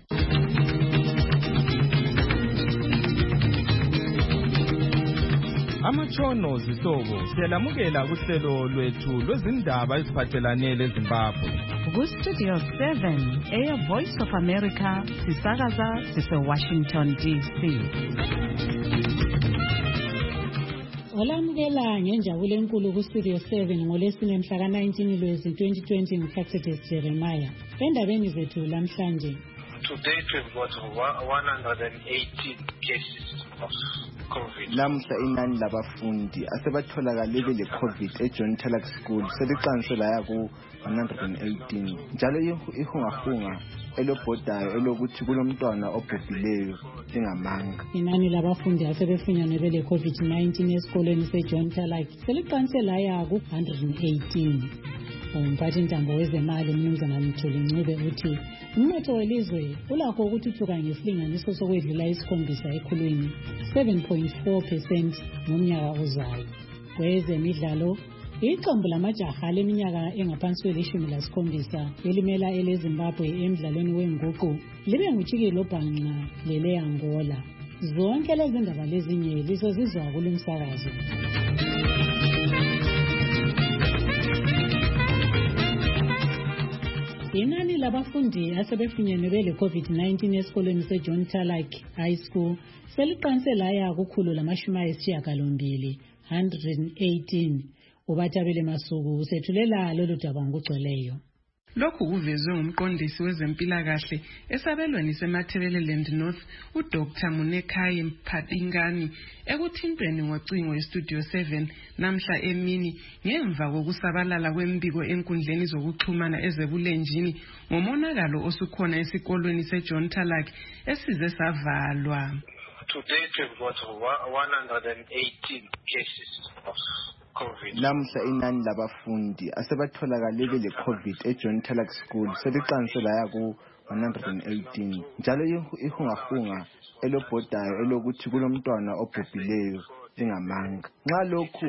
Amachono zihlobo siyalamukela kuhlelo lwethu lwezindaba eziphathelane leZimbabwe. Ku Studio seven, Air Voice of America, sisakaza sise Washington D C. Olamukela ngenjabulo enkulu ku Studio seven ngolesine mhla ka nineteen Lwezi twenty twenty ngitaxetes Jeremiah. Endabeni zethu lamhlanje. Today we've got one hundred eighteen cases of COVID. Lamhla inani labafundi asebatholakale bele COVID eJohn Taylor School seliqanise laya ku one hundred eighteen. Njalo ihungahunga elobhodayo elokuthi kulomntwana obhubhileyo ingamanga. Inani labafundi asebefunyanwe bele COVID nineteen esikoleni seJohn Taylor seliqanise laya ku one hundred eighteen. Umphathi ntambo wezemali umnumzana Mthuli Ncube uthi umnotho welizwe ulakho ukuthuthuka ngesilinganiso sokwedlula isikhombisa ekhulwini seven point four percent ngomnyaka ozayo. Kwezemidlalo, iqembu lamajaha leminyaka engaphansi kwelishumi lasikhombisa elimela eleZimbabwe emidlalweni wenguqu libe nguTshikile Obhanqa lele Angola. Zonke lezi ndaba lezinye lizozizwa kulumsakazo. Inani labafundi asebefunyenwe bele COVID nineteen esikoleni seJohn Taylor High School seliqanise laya kukhulu lamashumi ayisishiyagalombili one hundred eighteen. Ubatabele Masuku usethulela lolu daba ngokugcweleyo. Lokhu kuvezwe ngumqondisi wezempilakahle esabelweni seMatabeleland North uDr Munekai Mphatingani ekuthintweni ngocingo eStudio seven namhla emini ngemva kokusabalala kwembiko enkundleni zokuxhumana ezebulenjini ngomonakalo osukhona esikolweni seJohn Taylor esize savalwa. Today we've got one hundred eighteen cases of COVID. Lamhla inani labafundi asebatholakale bele COVID eJohn Taylor School seliqanise laya ku one hundred eighteen. Njalo ihungahunga elobhodayo elokuthi kulomntwana obhubhileyo ingamanga. Nxa lokhu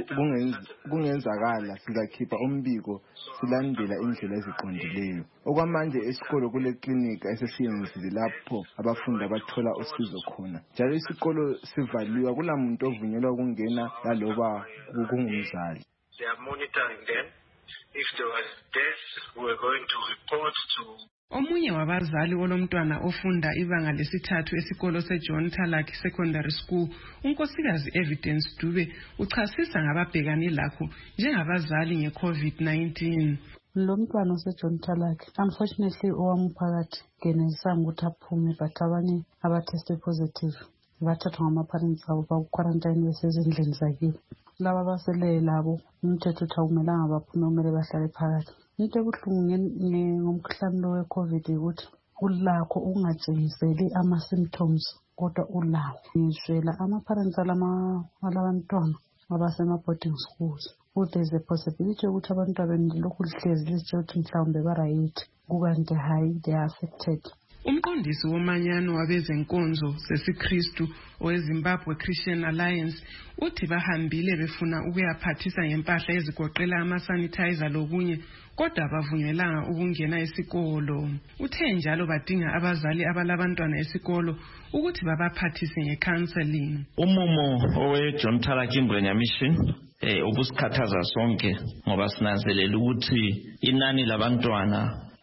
kungenzakala sizakhipha umbiko silandela indlela eziqondileyo. Okwamanje esikolo kule klinika esesiyenzile lapho abafundi abathola usizo khona. Njalo isikolo sivaliwe kulamuntu ovunyelwa ukungena laloba kungumzali. They are monitoring them. If there was death, we are going to report to Omunye wabazali wolomntwana ofunda ibanga lesithathu esikolo seJohn Taylor Secondary School, unkosikazi Evidence Dube, uchasisa ngababhekani lakho njengabazali ngeCovid nineteen. Lo mntwana oseJohn Taylor unfortunately owamphakathi genezanga ukuthi aphume but abanye abateste positive bathathwa ngama-parents abo baku-quarantine besezindlini zakibo. Laba basele labo umthetho uthi akumelanga baphume, kumele bahlale phakathi. Into ebuhlungu ngomkhuhlane we-COVID ukuthi ulakho ungatshengiseli ama-symptoms kodwa ulawo. Ngishwela ama-parents alabantwana abasema-boarding schools. There's a possibility ukuthi abantwana lokhu lihlezi lisitshe ukuthi mhlawumbe ba-right kukanti hayi they are affected. Umqondisi womanyano wabezenkonzo zesiKristu oweZimbabwe Christian Alliance uthi bahambile befuna ukuyaphathisa ngempahla ezigoqela ama-sanitizer lokunye kodwa bavunyelanga ukungena esikolo. Uthe njalo badinga abazali abalabantwana esikolo ukuthi babaphathise nge-counseling. Umumo owe-John Taylor Kimbrenya Mission eh ubusikhathaza sonke ngoba sinanzelela ukuthi inani labantwana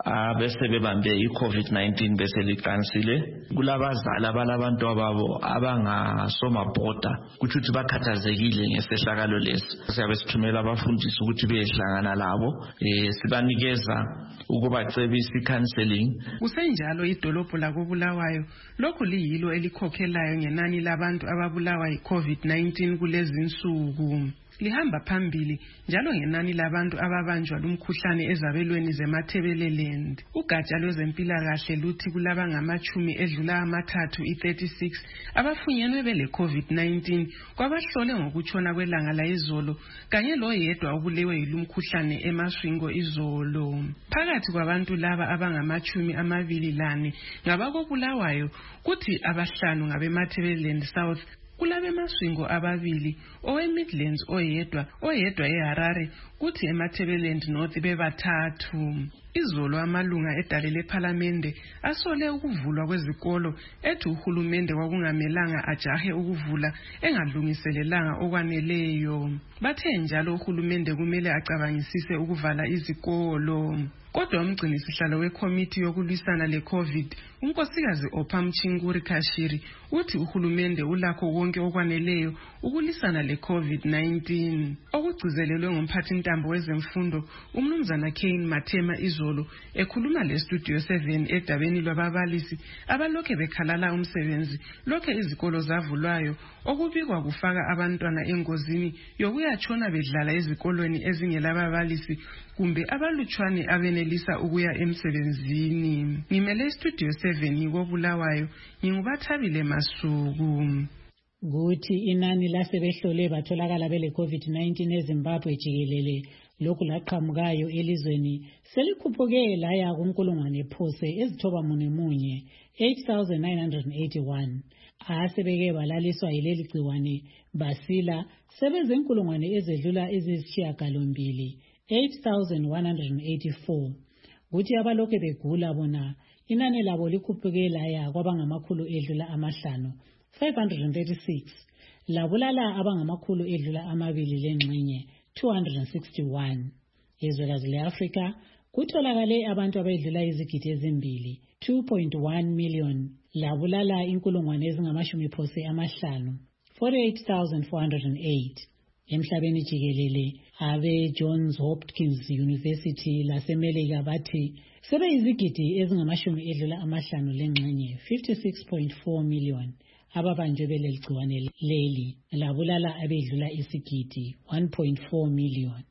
abese bebambe i-COVID nineteen bese liqansile kulabazali abalabantu ababo abangasomabhoda kuthi ukuthi bakhathazekile ngesehlakalo lesi. Siyabe sithumela abafundisi ukuthi beyehlangana labo eh sibanikeza ukubacebisa i-counseling. Kusenjalo idolobho lakobulawayo lokhu liyilo elikhokhelayo ngenani labantu ababulawa yi-COVID nineteen kulezi insuku. Lihamba phambili njalo ngenani labantu ababanjwa lumkhuhlane ezabelweni zeMathebeleland. Ugatsha lwezempilakahle luthi kulaba ngamachumi edlula amathathu i-thirty-six abafunyenwe bele COVID nineteen kwabahlole ngokutshona kwelanga la izolo kanye loyedwa obulewe yilumkhuhlane eMasvingo izolo. Phakathi kwabantu laba abangamachumi amabili lane ngabakobulawayo kuthi abahlanu ngabeMathebeleland South, kulabe Masvingo ababili, owe Midlands oyedwa, oyedwa eHarare, kuthi eMathebeleland North bebathathu. Izolo amalunga edale lePhalamende asole ukuvulwa kwezikolo ethi uhulumende kwakungamelanga ajahe ukuvula engalungiselelanga okwaneleyo. Bathe njalo uhulumende kumele acabangisise ukuvala izikolo. Kodwa umgcinisihlalo wekomiti yokulwisana le-COVID, unkosikazi Opha Mchinguri Kashiri, uthi uhulumende ulakho konke okwaneleyo ukulwisana le-COVID nineteen. Okugcizelelwe ngumphathintambo wezemfundo umnumzana Kane Mathema izolo ekhuluma le-Studio seven edabeni lwababalisi abalokhe bekhalala umsebenzi lokhe izikolo zavulwayo okubikwa kufaka abantwana engozini yokuyatshona bedlala ezikolweni ezingelababalisi kumbe abalutshwane abenelisa ukuya emsebenzini. Ngimele Studio seven kobulawayo ngingubathabile Masuku. Kuthi inani lasebehlole batholakala bele COVID nineteen eZimbabwe jikelele lokhu laqhamukayo elizweni selikhuphuke laya kunkulungwane phose ezithoba mune munye eight thousand nine hundred eighty-one. Asebeke balaliswa yileli gciwane basila sebezinkulungwane ezedlula ezisishiyagalombili eight thousand one hundred eighty-four. Kuthi abalokhe begula bona inani labo likhuphuke laya kwabangamakhulu edlula amahlanu five hundred thirty-six, labulala abangamakhulu edlula amabili lengxenye two hundred sixty-one. Ezwekazi le-Afrika kutholakale abantu abedlula izigidi ezimbili two point one million, labulala inkulungwane ezingamashumi phose amahlanu forty-eight thousand four hundred eight. Emhlabeni jikelele abe Johns Hopkins University lasemelika bathi sebe izigidi ezingamashumi edlula amahlanu lengxenye fifty-six point four million ababanjwe beleli gciwane leli, labulala abedlula isigidi one point four million.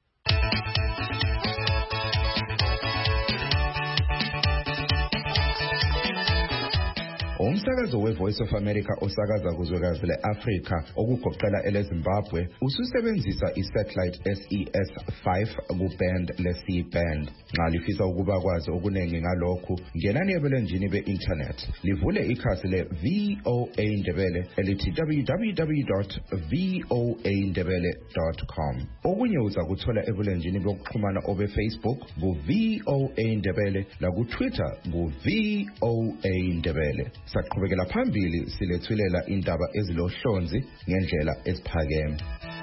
Umsakazo we-Voice of America osakaza kuzwekazi le-Afrika okugoqela ele-Zimbabwe ususebenzisa i-satellite S E S five ku-band le-C band. Nxa lifisa ukuba kwazi okuningi ngalokhu, ngenani ebulenjini be-internet livule ikhasi le-V O A Ndebele elithi w w w dot v o a ndebele dot com. Okunye uza kuthola ebulenjini bokuxhumana obe-Facebook ku-V O A Ndebele laku-Twitter ku-V O A Ndebele. Saqhubekela phambili silethulela indaba ezilohlonzi ngendlela eziphakeme.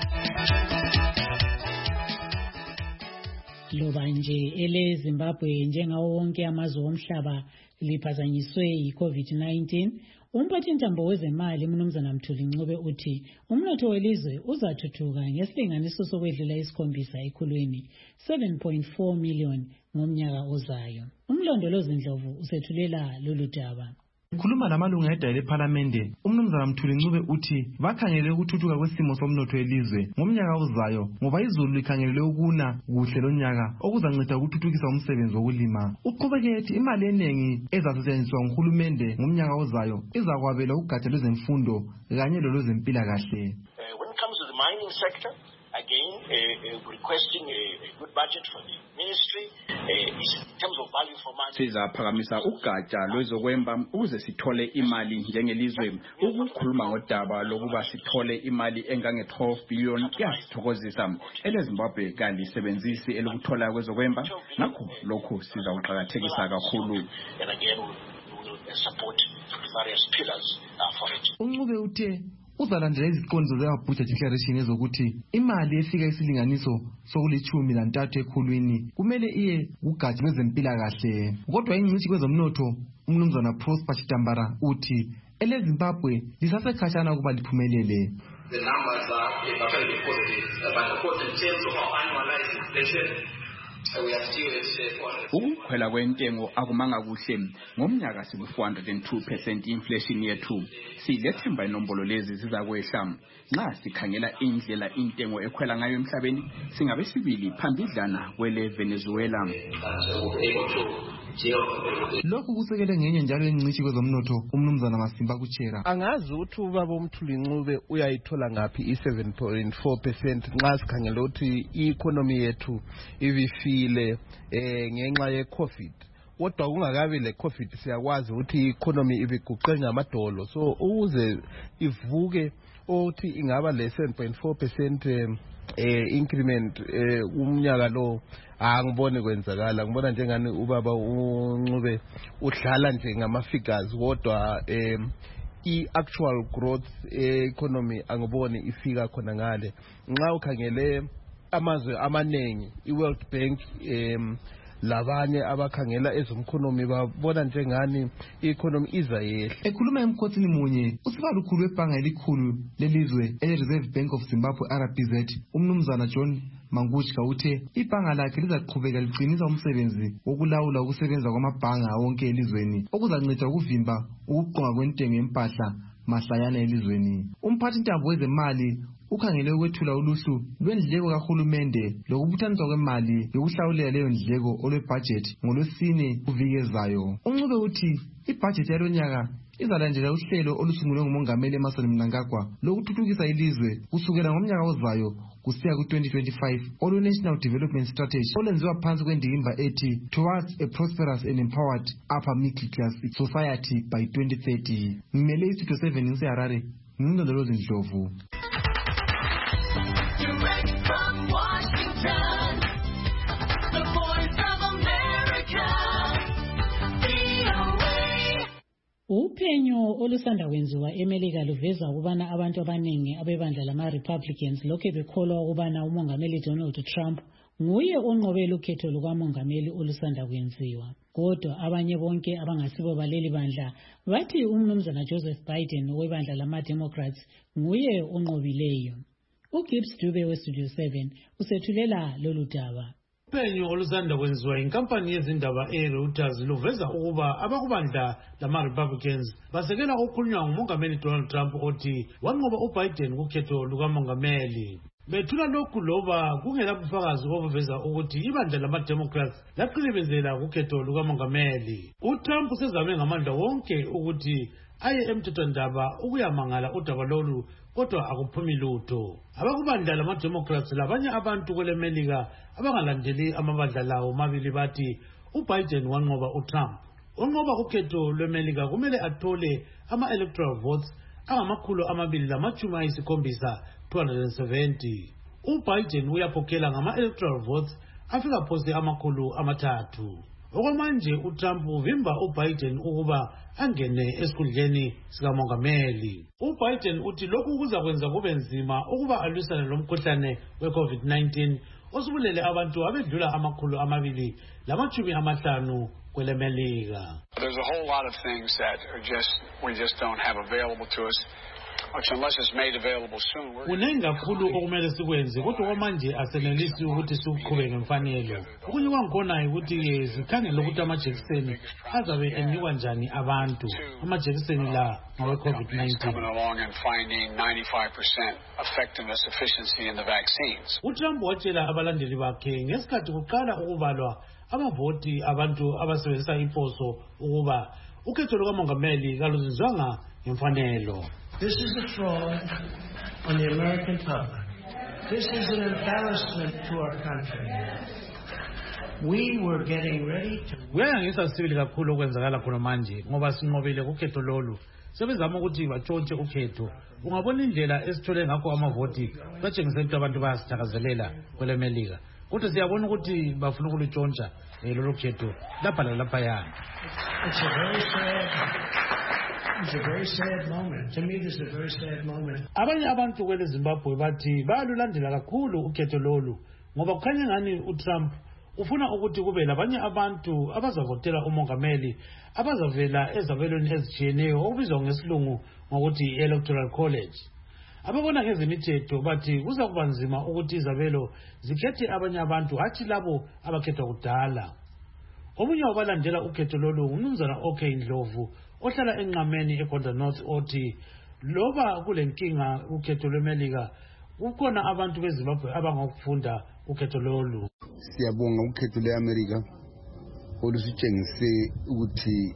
Loba nje ele Zimbabwe njengawo wonke amazwe omhlaba liphazanyiswe yi-COVID nineteen, umphathintambo wezemali umnumzana Mthuli Ncube uthi umnotho welizwe uzathuthuka ngesilinganiso sokwedlula isikhombisa ekhulwini seven point four million ngomnyaka ozayo. Umlondolozi Ndlovu usethulela lolu daba. Khuluma lamalunga edale lePhalamende, umnumzana Mthuli Ncube uthi bakhangele ukuthuthuka kwesimo somnotho welizwe ngomnyaka ozayo ngoba izulu likhangelele ukuna kuhle lonyaka okuzanceda ukuthuthukisa umsebenzi wokulima. Uqhubeke ethi imali eningi ezasetshenziswa nguhulumende ngomnyaka ozayo izakwabela ugatsha lwezemfundo kanye lolwezempilakahle. When it comes to the mining sector, again, uh, uh, requesting a, a good budget for the ministry uh, in terms of value for money. Sizaphakamisa ugatsha lwezokwemba ukuze sithole imali njengelizwe. Ukukhuluma ngodaba lokuba sithole imali engange twelve billion kuyasithokozisa. EleZimbabwe kalisebenzisi elokuthola kwezokwemba, nakho lokhu sizawuqakathekisa kakhulu. And again, we will support various pillars uh, for it. Uncube uthe uzalandela iziqondiso ze-Abuja Declaration ezokuthi imali efika isilinganiso sokulithumi lantathu ekhulwini kumele iye kugatsha lwezempilakahle. Kodwa ingcitshi kwezomnotho umnumzana Prosper Chitambara uthi eleZimbabwe lisasekhatshana ukuba liphumelele. The numbers are very positive, but of course in terms of our annualized inflation, we are still at four hundred. Ukukhwela kwentengo akumanga kuhle. Ngomnyaka siku four hundred two percent inflation yethu. Silethemba inombolo lezi zizakwehla. Nxa sikhangela indlela intengo ekhwela ngayo emhlabeni, singabe sibili phambidlana kwele Venezuela. Lokhu kusekele ngenye njalo engcitshi kwezomnotho umnumzana Masimba Kuchera. Angazi ukuthi ubaba uMthuli Ncube uyayithola ngapi i seven point four percent nxa sikhangela ukuthi i-economy yethu ibifile eh ngenxa ye COVID. Kodwa kungakabi le COVID siyakwazi ukuthi i-economy ibiguqe ngamadolo. So ukuze ivuke othi ingaba le seven point four percent eh increment eh umnyaka lo angibone kwenzakala. Ngibona njengani ubaba uNcube udlala nje ngama figures kodwa eh i-actual growth economy angibone ifika khona ngale. Nxa ukhangele amazwe amanengi i-World Bank em labanye abakhangela ezomkhonomi babona njengani i-economy iza yehla. Ekhuluma emkhothini munye usibalukhulu webhanga elikhulu lelizwe ele-Reserve Bank of Zimbabwe R B Z umnumzana John Mangushka uthe ibhanga lakhe lizaqhubeka liqinisa umsebenzi wokulawula ukusebenza kwamabhanga wonke elizweni okuzanceda ukuvimba ukuqonga kwentengo yempahla mahlayana elizweni. Umphathi ntambo wezemali ukhangele ukwethula uluhlu lwendleko kahulumende lokubuthaniswa kwemali yokuhlawulela leyo ndleko olwebudget ngolwesine kuvikezayo. uNcube uthi ibudget yalonyaka izalandela uhlelo olusungulwe ngumongameli Emmerson Mnangagwa lokuthuthukisa ilizwe kusukela ngomnyaka ozayo kusiya ku twenty twenty-five olu National Development Strategy olwenziwa phansi kwendikimba ethi Towards a Prosperous and Empowered Upper Middle Class Society by twenty thirty. Ngimele istudio seven ngiseHarare, ngingindolozi Ndlovu. Direct from Washington, the voice of America, V O A. Uphenyo olusanda kwenziwa eMelika luveza ukubana abantu abaningi abebandla lama-Republicans lokhu bekholwa ukubana umongameli Donald Trump nguye onqobela ukhetho lukamongameli olusanda kwenziwa. Kodwa abanye bonke abangasibo baleli bandla bathi umnumzana Joseph Biden webandla lama-Democrats nguye onqobileyo. uGibbs Dube weStudio seven usethulela lolu daba. Uphenyo olusanda kwenziwa inkampani yezindaba eReuters luveza ukuba abakubandla lama-Republicans basekela ukukhulunywa ngumongameli Donald Trump othi wanqoba uBiden kukhetho lukamongameli. Bethula lokhu loba kungela bufakazi obuveza ukuthi ibandla lama-Democrats laqilibezela kukhetho lukamongameli. uTrump usezame ngamandla wonke ukuthi aye emthethwandaba ukuyamangala udaba lolu kodwa akuphumi lutho. Abakubandla lama-Democrats labanye abantu kweleMelika abangalandeli amabandla lawo mabili bathi uBiden wanqoba uTrump. Unqoba ukhetho lweMelika kumele athole ama-electoral votes angamakhulu amabili lamatshumi ayisikhombisa two hundred seventy. uBiden uyaphokhela ngama-electoral votes afika phose amakhulu amathathu. Okwamanje uTrump uvimba uBiden ukuba angene esikhundleni sikamongameli. uBiden uthi lokhu kuzakwenza kube nzima ukuba alwisane lomkhuhlane we-COVID nineteen osubulele abantu abedlula amakhulu amabili lamatshumi amahlanu kweleMelika. There's a whole lot of things that are just we just don't have available to us. Unless it's made available soon. Kunengi kakhulu okumele sikwenze kodwa kwamanje asenelisi ukuthi sikuqhubeke ngemfanelo. Okunye kwangikhona ukuthi sikhangele ukuthi amajekiseni azabe enikwa njani abantu. Amajekiseni la ngawe-COVID nineteen. uTrump watshela abalandeli bakhe ngesikhathi kuqala ukubalwa amavoti abantu abasebenzisa imposo ukuba ukhetho lukamongameli kaluzinzwanga ngemfanelo. This is a fraud on the American public. This is an embarrassment to our country. We were getting ready to... Kuyangisa sibili kakhulu okwenzakala khona manje ngoba sinqobile kukhetho lolu. Sebezama ukuthi batshontshe ukhetho. Ungabona indlela esithole ngakho amavoti batshengisa ukuthi abantu bayasithakazelela kweleMelika. Kodwa siyabona ukuthi bafuna ukulutshontsha lolu khetho lapha lalapha yana. It's a very sad... It's a very sad moment. To me, this is a very sad moment. Abanye abantu kwele Zimbabwe bathi bayalulandela kakhulu ukhetho lolu ngoba kukhanya ngani uTrump ufuna ukuthi kube labanye abantu abazavotela umongameli abazavela ezabelweni ezitshiyeneyo okubizwa ngesilungu ngokuthi electoral college. Ababona ngezemithetho bathi kuza kuba nzima ukuthi izabelo zikhethe abanye abantu hathi labo abakhethwa kudala. Omunye wabalandela ukhetho lolu umnumzana OK Ndlovu ohlala enqameni eGondra North othi loba kulenkinga ukhetho lweMelika kukhona abantu beZimbabwe abangakufunda ukhetho lolu. Siyabonga ukhetho leAmerica olusitshengise ukuthi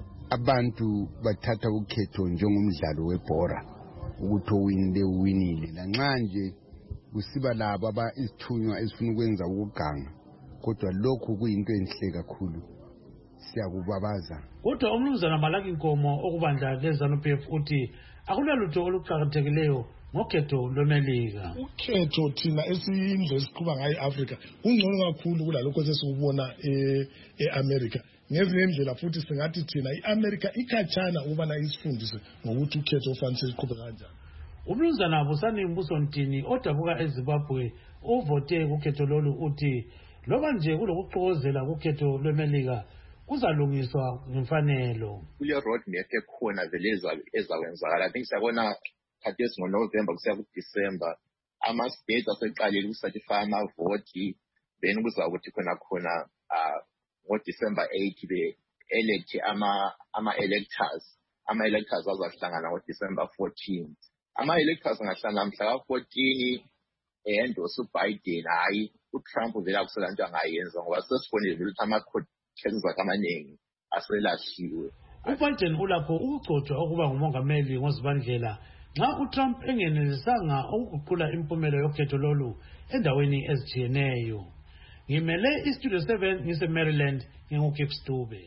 abantu bathatha ukhetho njengomdlalo webhora ukuthi owinile uwinile lanxa nje kusiba labo abasithunywa esifuna ukwenza ukuganga kodwa lokhu kuyinto enhle kakhulu siyakubabaza. Kodwa umnumzana Malaki Nkomo okubandla leZANU-P F uthi akulalutho oluqhakathekileyo ngokhetho lweMelika. Ukhetho thina esiyindle siqhuba ngayo eAfrica ungcono kakhulu kulalokho esesikubona eAmerica. Ngezinye indlela futhi singathi thina iAmerica ikhatshana ukubana isifundise ngokuthi ukhetho ofanele siqhube kanjani. Umnumzana Busani Mbuso Ntini odabuka eZimbabwe ovote ukhetho lolu uthi loba nje kulokuxokozela ukhetho lweMelika kuzalungiswa ngemfanelo. Kule road map ekhona vele ezakwenzakala. I think siyabona khathesi ngoNovember kusiya kuDecember ama states aseqalile ukucertify amavoti then kuzakuthi khona khona ngoDecember eighth be elect ama ama electors ama electors azahlangana ngoDecember fourteenth. Ama electors ngahlangana mhla ka fourteen endorse uBiden hayi uTrump vela kusela into angayenza ngoba sesibonile ukuthi ama-contents amaningi aselahliwe. uBiden ulapho ukugcotshwa ukuba ngumongameli ngozibandlela nxa uTrump engenelisanga ukuguqula impumelo yokhetho lolu endaweni ezitshiyeneyo. Ngimele iStudio seven ngise-Maryland nginguKip Stube.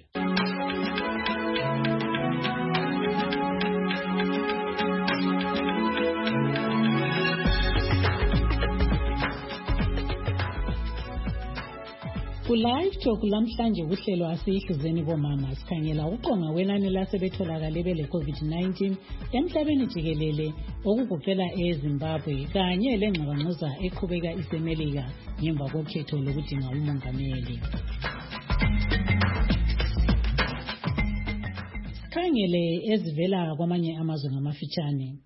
Ku-live talk lamhlanje kuhlelo asiyihluzeni bomama sikhangela uqonga wenani lasebetholakale bele-COVID nineteen emhlabeni jikelele okugoqela eZimbabwe kanye lengxabangxoza eqhubeka iseMelika ngemva kokhetho lokudinga umongameli. Sikhangele ezivela kwamanye amazwe ngamafitshane.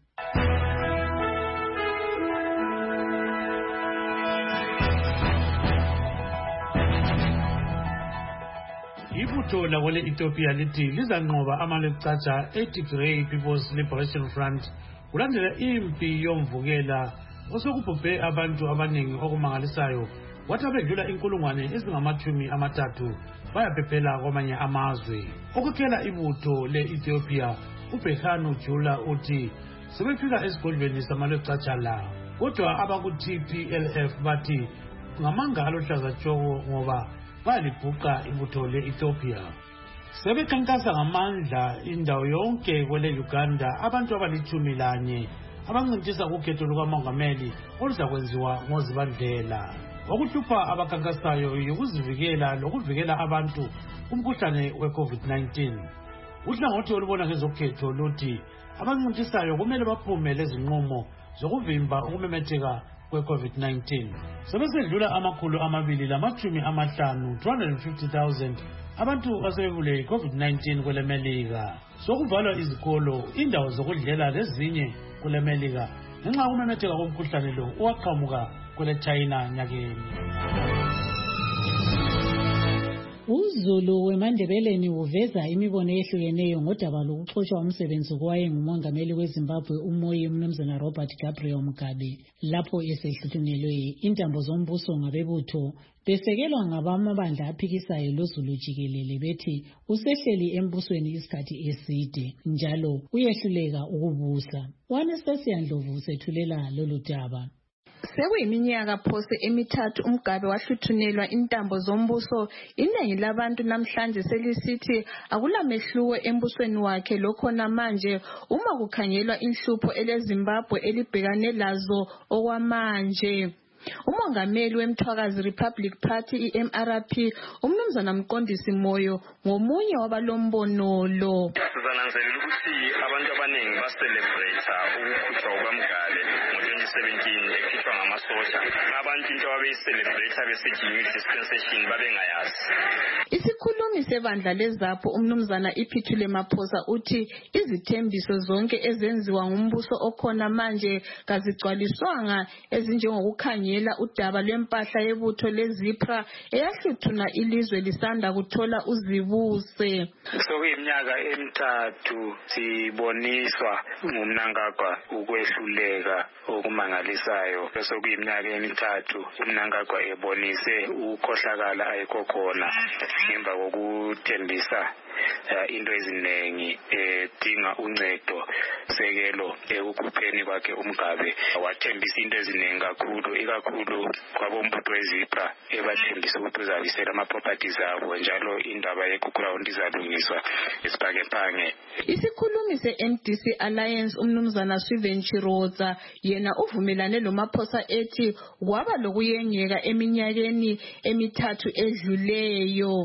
Ibutho lakwele Ethiopia lithi lizanqoba amaleqatsha eTigray People's Liberation Front kulandela impi yomvukela osokubhubhe abantu abaningi okumangalisayo wathi abedlula inkulungwane ezingamathumi amathathu bayaphephela kwamanye amazwe. Okukhela ibutho le-Ethiopia uBerhanu Jula uthi sebefika esigodlweni samaleqatsha la kodwa abaku-T P L F bathi ngamanga aluhlaza tshoko ngoba balibhuqa ibutho le-Ethiopia. Sebekhankasa ngamandla indawo yonke kwele Uganda abantu abalithumi lanye abancintisa ukhetho lukamongameli oluzakwenziwa ngozibandlela. Okuhlupha abakhankasayo yikuzivikela lokuvikela abantu kumkhuhlane we-COVID nineteen. Uhlangothi olubona ngezokhetho luthi abancintisayo kumele baphume lezinqumo zokuvimba ukumemetheka kwe-COVID nineteen. Sebesedlula amakhulu amabili lamachumi amahlanu two hundred fifty thousand abantu asebebule i-COVID nineteen kwele Melika. Sokuvalwa izikolo, indawo zokudlela lezinye kule Melika ngenxa yokumemetheka komkhuhlane lo owaqhamuka kwele China nyakeni. uZulu weMandebeleni uveza imibono ehlukeneyo ngodaba lokuxoshwa umsebenzi kowayengumongameli weZimbabwe umoya umnumzana Robert Gabriel Mugabe lapho esehluthunelwe intambo zombuso ngabebutho besekelwa ngabamabandla aphikisayo loZulu jikelele bethi usehleli embusweni isikhathi eside njalo uyehluleka ukubusa. Wanesesia Ndlovu sethulela lolu daba. Sekuyiminyaka phose emithathu uMgabe wahluthunelwa intambo zombuso. Iningi labantu namhlanje selisithi akulamehluko embusweni wakhe lokhona manje uma kukhangelwa inhlupho eleZimbabwe elibhekane lazo okwamanje. umongameli wemthwakazi Republic Party i-M R P umnumzana Mqondisi Moyo ngomunye wabalombono lo. Sizananzelela ukuthi abantu abaningi baselebrate ukukhutshwa kukaMgabe ngo-twenty seventeen ekhitshwa ngamasosha. Abantu into abeyicelebrate besithi youth dispensation babengayazi. Isikhulumi sebandla lezapho umnumzana Iphithule Maphosa uthi izithembiso zonke ezenziwa ngumbuso okhona manje kazigcwaliswanga ezinjengokukhangela udaba lwempahla yebutho lezipra eyahluthuna ilizwe lisanda kuthola uzibuse. Sokuyiminyaka emithathu siboniswa ngumnankagwa ukwehluleka okumangalisayo. Sokuyiminyaka emithathu umnankagwa ebonise ukukhohlakala ayikho khona ngemva kokuthembisa into eziningi edinga uncedo sekelo ekukhupheni kwakhe uMgabe. Wathembisa into eziningi kakhulu ikakhulu kwabombutho wezipra ebathembisa ukuthi uzabisela ama-properties abo njalo indaba ye-ground izalungiswa isibhakephange. Isikhulumi se-M D C Alliance umnumzana Swiven Chiroza yena uvumelane lo Maphosa ethi kwaba lokuyengeka eminyakeni emithathu edluleyo.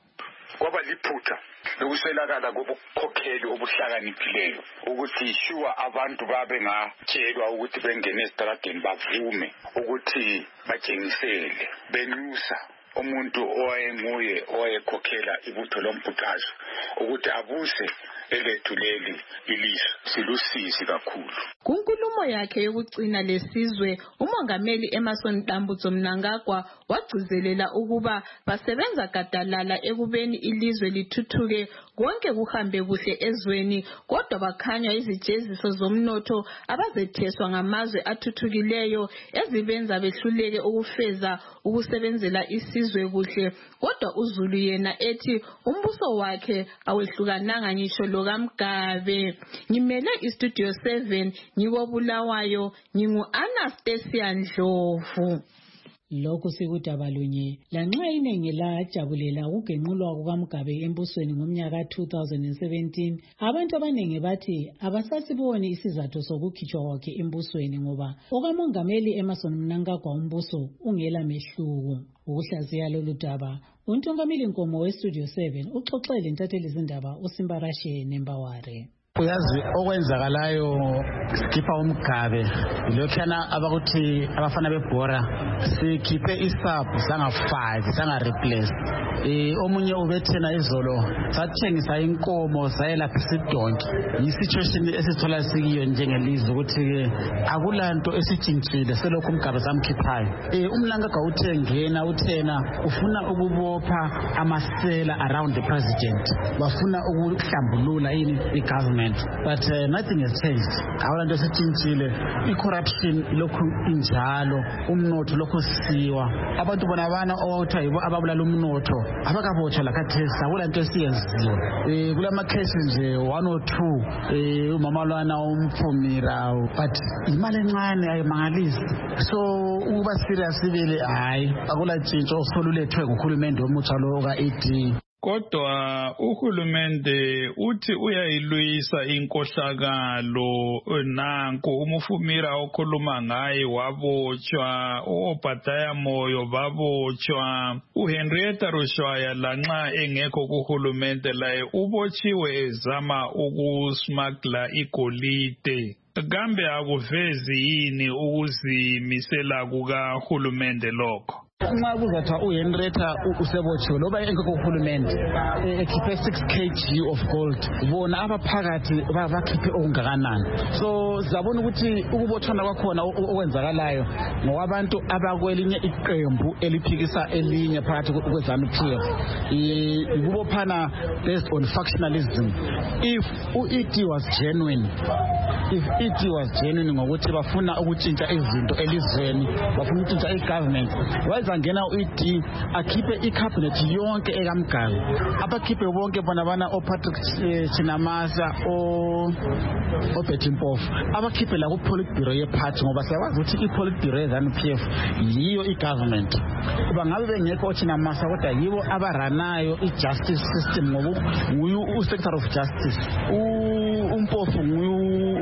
Kwaba liphutha lokuswelakala kobukhokheli obuhlakaniphileyo ukuthi sure abantu babe ngatshelwa ukuthi bengene esitradeni bavume ukuthi batshengisele benyusa umuntu owayenguye owayekhokhela ibutho lombhuqazo ukuthi abuse elethuleli ilizwe. Silusizi kakhulu. Kunkulumo yakhe yokucina lesizwe umongameli Emerson Dambudzo Mnangagwa wagcizelela ukuba basebenza gadalala ekubeni ilizwe lithuthuke konke kuhambe kuhle ezweni kodwa bakhanya izijeziso zomnotho abazetheswa ngamazwe athuthukileyo ezibenza behluleke ukufeza ukusebenzela isizwe kuhle kodwa uZulu yena ethi umbuso wakhe awehlukananga ngisho lo kaMgabe. Ngimele istudio seven ngikobulawayo ngingu Anastasia Ndlovu. Lokhu sikudaba lunye lanxa iningi lajabulela ukugenqulwa kukaMgabe embusweni ngomnyaka two thousand seventeen abantu abaningi bathi abasasiboni isizathu sokukhitshwa kwakhe embusweni ngoba okamongameli Emerson Mnangagwa umbuso ungela mehluko. Ukuhlaziya lolu daba uNtungameli Nkomo westudio seven uxoxele intatheli izindaba uSimbarashe Nembaware. Uyazi okwenzakalayo skipha uMgabe lokhana abakuthi abafana bebhora sikhiphe isaphu sanga five sanga replace eh omunye ubethena izolo sathengisa inkomo sayelapha isidonki yisituation esithola sikiyo njengelizwe ukuthi akulanto esitshintshile selokhu uMgabe samkhiphayo eh umnangagwa uthe ngena uthena ufuna ukubopha amasela around the president bafuna ukuhlambulula ini igovernment. But uh, nothing has changed. Awulanto esitshintshile i-corruption lokhu injalo umnotho lokhu siwa abantu bona bana owathi yibo ababulala umnotho abakabotshwa lakhathesi awulanto esiyenziwe eh kulama cases nje one or two eh umama lwana umphumira but imali encane ayimangalisi so ukuba serious ibele hayi akulatshintsho osolulethwe nguhulumende omutsha lo ka A D. Kodwa uhulumende uthi uyayilwisa inkohlakalo nanku umufumira okhuluma ngaye wabotshwa uObhadaya Moyo babotshwa uHenrietta Rushwaya lanxa engekho kuhulumende laye ubotshiwe ezama ukusmagla igolide. Kambe akuvezi yini ukuzimisela kukahulumende lokho? Uma kuzathiwa uHenrietta usebotshiwe loba engekho kuhulumende ekhiphe six kilograms of gold bona abaphakathi bakhiphe okungakanani so zabona ukuthi ukubotshana kwakhona okwenzakalayo ngowabantu abakwelinye iqembu eliphikisa elinye phakathi kweZANU-P F ikubophana based on factionalism. If u-E D was genuine if E D was genuine ngokuthi bafuna ukutshintsha izinto elizweni bafuna ukutshintsha igovernment wazangena u-E D akhiphe icabinet yonke ekaMgabe abakhiphe bonke bona bana oPatrick Chinamasa o oBetty Mpofu abakhiphe la ku-politburo yeparty ngoba siyawazi ukuthi i-politburo yeZANU-P F yiyo igovernment bangabe bengekho Chinamasa kodwa yibo abaranayo i-justice system ngoba nguyu u-secretary of justice uMpofu nguyu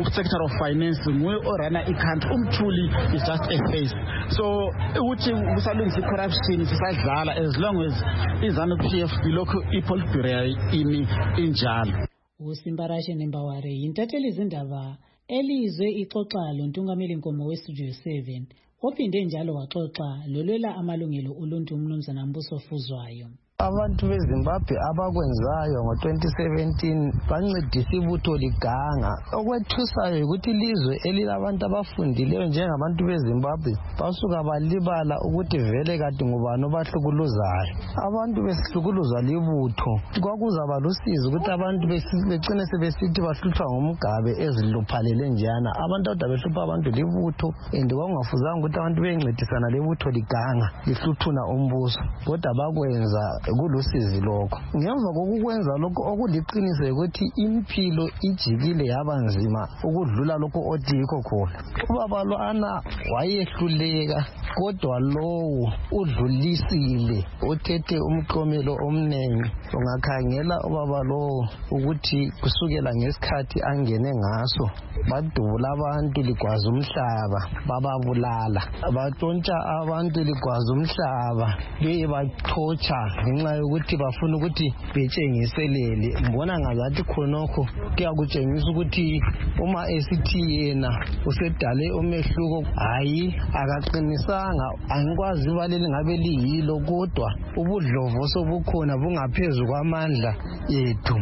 sector of finance nguye orana i-country. Umthuli is just a face. So ukuthi kusalungisa i-corruption sisadlala as long as i-ZANU-P F ilokhu i-Politburo imi injalo. uSimbarashe Nembaware yintatheli izindaba elizwe ixoxa lontungameli Nkomo we-Studio seven ophinde njalo waxoxa lolwela amalungelo oluntu uMnumzana Mbuso Fuzwayo. Abantu beZimbabwe abakwenzayo ngo twenty seventeen bancedisa ibutho liganga. Okwethusayo ukuthi ilizwe elilabantu abafundileyo njengabantu beZimbabwe basuka balibala ukuthi vele kade ngubani obahlukuluzayo. Abantu besihlukuluzwa libutho. Kwakuzaba lusizi ukuthi abantu becine sebesithi bahlutshwa ngomgabe eziluphalele njana. Abantu ade behlupha abantu libutho and kwakungafuzanga ukuthi abantu bencedisana lebutho liganga lihluthuna umbuso. Kodwa bakwenza kulusizi lokho. Ngemva kokukwenza lokho okuliqiniso ukuthi impilo ijikile yabanzima ukudlula lokho odikho khona. Ubaba lwana wayehluleka kodwa lowo udlulisile uthethe umqomelo omnengi. Ungakhangela ubaba lowo ukuthi kusukela ngesikhathi angene ngaso badubula abantu ligwaza umhlaba bababulala batshontsha abantu ligwaza umhlaba bebathotsha ngenxa yokuthi bafuna ukuthi betshengiselele. Mbona ngazathi khonokho kuyakutshengisa ukuthi uma esithi yena usedale umehluko hayi akaqinisanga. Angikwazi baleli ngabe liyilo kodwa ubudlovo sobukhona bungaphezulu kwamandla ethu.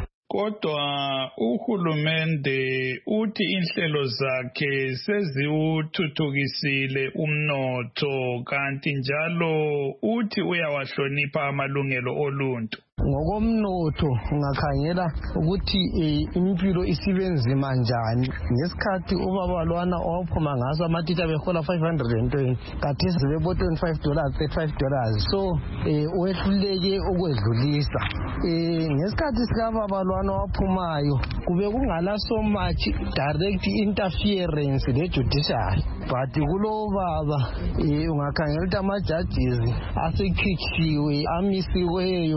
Kodwa uhulumende uthi inhlelo zakhe seziwuthuthukisile umnotho kanti njalo uthi uyawahlonipha amalungelo oluntu. Ngokomnotho ungakhangela ukuthi impilo isibenzima njani ngesikhathi ubaba lwana ophuma ngaso amatitsha behola five hundred twenty kathi sibebo twenty-five dollars thirty-five dollars. So wehluleke ukwedlulisa ngesikhathi sikababa lwana ophumayo kube kungala so much direct interference le judiciary but kulo baba ungakhangela ukuthi ama-judges asekhitshiwe amisiweyo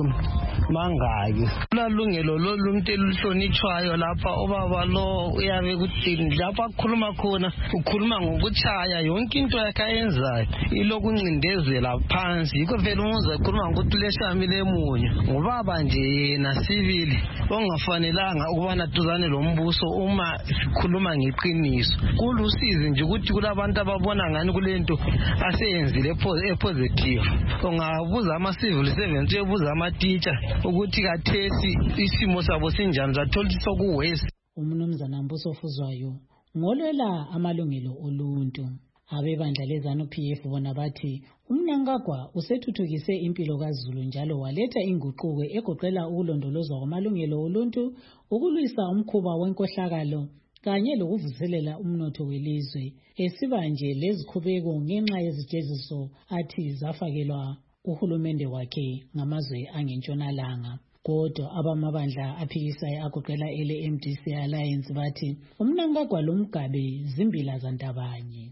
mangaki. Lalungelo loluntu eluhlonitshwayo lapha ubaba lo uyabe kuthini lapha akhuluma khona ukhuluma ngokutshaya yonke into yakhe ayenzayo ilokuncindezela phansi. Yikho vele umuze ekhuluma ngokuthi leshami lemunye ngubaba nje yena sibili ongafanelanga ukubana tuzane lombuso uma sikhuluma ngeqiniso. Kulusizi nje ukuthi kulabantu ababona ngani kulento aseyenzile epositive. Ungabuza ama-civil servants uyebuza ama-teacher ukuthi kathesi isimo sabo sinjani zathola sokuwesi. uMnumzana Mbuso Fuzwayo ngolwela amalungelo oluntu. Abebandla leZANU-P F bona bathi uMnangagwa usethuthukise impilo kaZulu njalo waletha inguquko egoqela ukulondolozwa kwamalungelo oluntu, ukulwisa umkhuba wenkohlakalo kanye lokuvuselela umnotho welizwe. Esiba nje lezikhubeko ngenxa yezijeziso athi zafakelwa uhulumende wakhe ngamazwe angentshonalanga. Kodwa abamabandla aphikisayo agoqela ele M D C Alliance bathi uMnangagwa lomgabe zimbila zantabanye.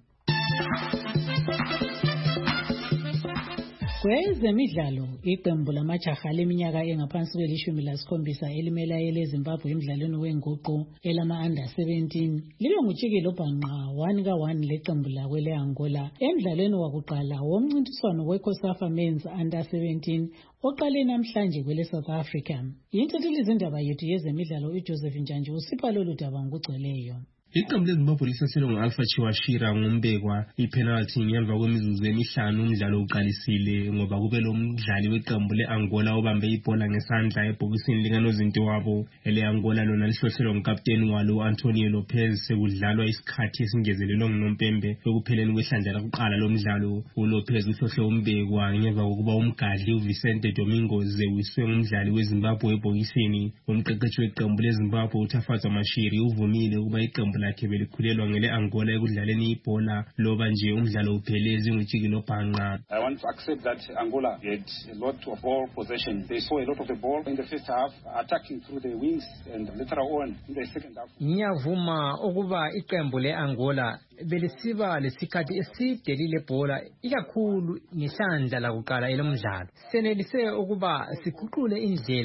Kwezemidlalo, iqembu lamajaha leminyaka engaphansi kwelishumi lasikhombisa elimela eleZimbabwe emidlalweni wenguqu elama-under seventeen libe ngutshikilo bhanqa one ka one leqembu lakwele Angola emidlalweni wakuqala womncintiswano weCOSAFA Men's under seventeen oqale namhlanje kwele South Africa. Yintatheli izindaba yethu yezemidlalo uJoseph Njanji usipha lolu daba ngokugcweleyo. Iqembu leZimbabwe lisaselwe ngo-Alpha Chiwashira ngombekwa ipenalty ngemva kwemizuzu emihlanu umdlalo uqalisile ngoba kube lo mdlali weqembu le-Angola obambe ibhola ngesandla ebhokisini likanozinti wabo. ele-Angola lona lihlohlelwa ngukapteni walo Antonio Lopez sekudlalwa isikhathi esingezelelwe ngunompembe ekupheleni kwehlandla lakuqala lomdlalo. uLopez uhlohle umbekwa ngemva kokuba umgadli uVicente Domingos zewiswe ngumdlali weZimbabwe ebhokisini. Umqeqeshi weqembu leZimbabwe uThafatsa Mashiri uvumile ukuba iqembu lakhe belikhulelwa ngele Angola ekudlaleni ibhola loba nje umdlalo uphelezi ngutshikilo bhanqa. I want to accept that Angola had a lot of ball possession. They saw a lot of the ball in the first half, attacking through the wings and later on in the second half. Ngiyavuma ukuba iqembu le-Angola belisiba lesikhathi eside lile bhola ikakhulu ngehlandla lakuqala elomdlalo. Senelise ukuba siguqule indlela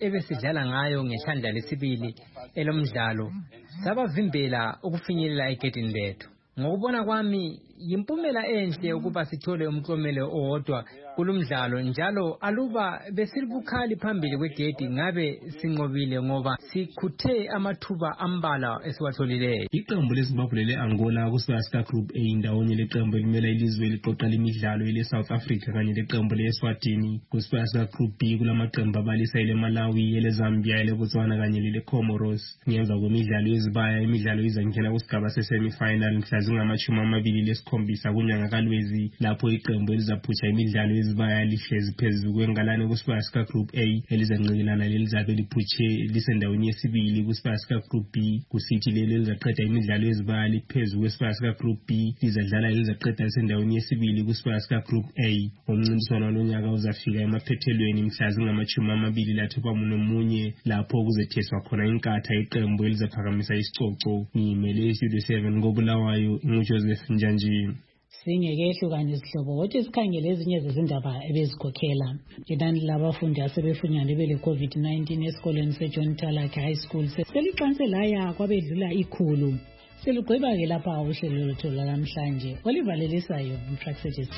ebesidlala ngayo ngehlandla lesibili elomdlalo sabavimbela ukufinyelela egedini lethu. Ngokubona kwami yimpumela enhle ukuba sithole umklomelo owodwa kulumdlalo njalo aluba besilibukhali phambili kwegedi ngabe sinqobile ngoba sikhuthe amathuba ambala esiwatholileyo. Iqembu leZimbabwe le-Angola kusika Group A ndawonye leqembu elimela ilizwe liqoqa lemidlalo ele-South Africa kanye leqembu le-Eswatini. Kusika Group B kulamaqembu abalisa ele-Malawi, ele-Zambia, ele-Botswana kanye lele-Comoros. Ngemva kwemidlalo yezibaya imidlalo izangena kusigaba se-semi-final mhla zingamashumi amabili lesikhombisa kunyanga kaLwezi lapho iqembu elizaphutsha imidlalo yezibaya lihlezi phezulu kwengalane kusika Group A elizanqikelana lelizabe liphutshe lisendaweni yesibili kusika Group B. Kusithi leli lizaqeda imidlalo yezibaya liphezulu kusika Group B lizadlala lizaqeda lisendaweni yesibili kusika Group A. Umncintiswano lonyaka uzafika emaphethelweni mhla zingamashumi amabili lathupha nomunye lapho kuzetheswa khona inkatha iqembu elizaphakamisa isicoco. Ngimele iStudio seven ngobulawayo nguJoseph Njanji. Singekehlukane isihlobo wothi sikhangele ezinye zezindaba ebezikhokhela. Inani labafundi asebefunyanwe bele COVID nineteen esikoleni seJohn Talak High School seliqanse laya kwabedlula ikhulu. Selugqiba ke lapha uhlelo lwethu namhlanje olivalelisayo umtrack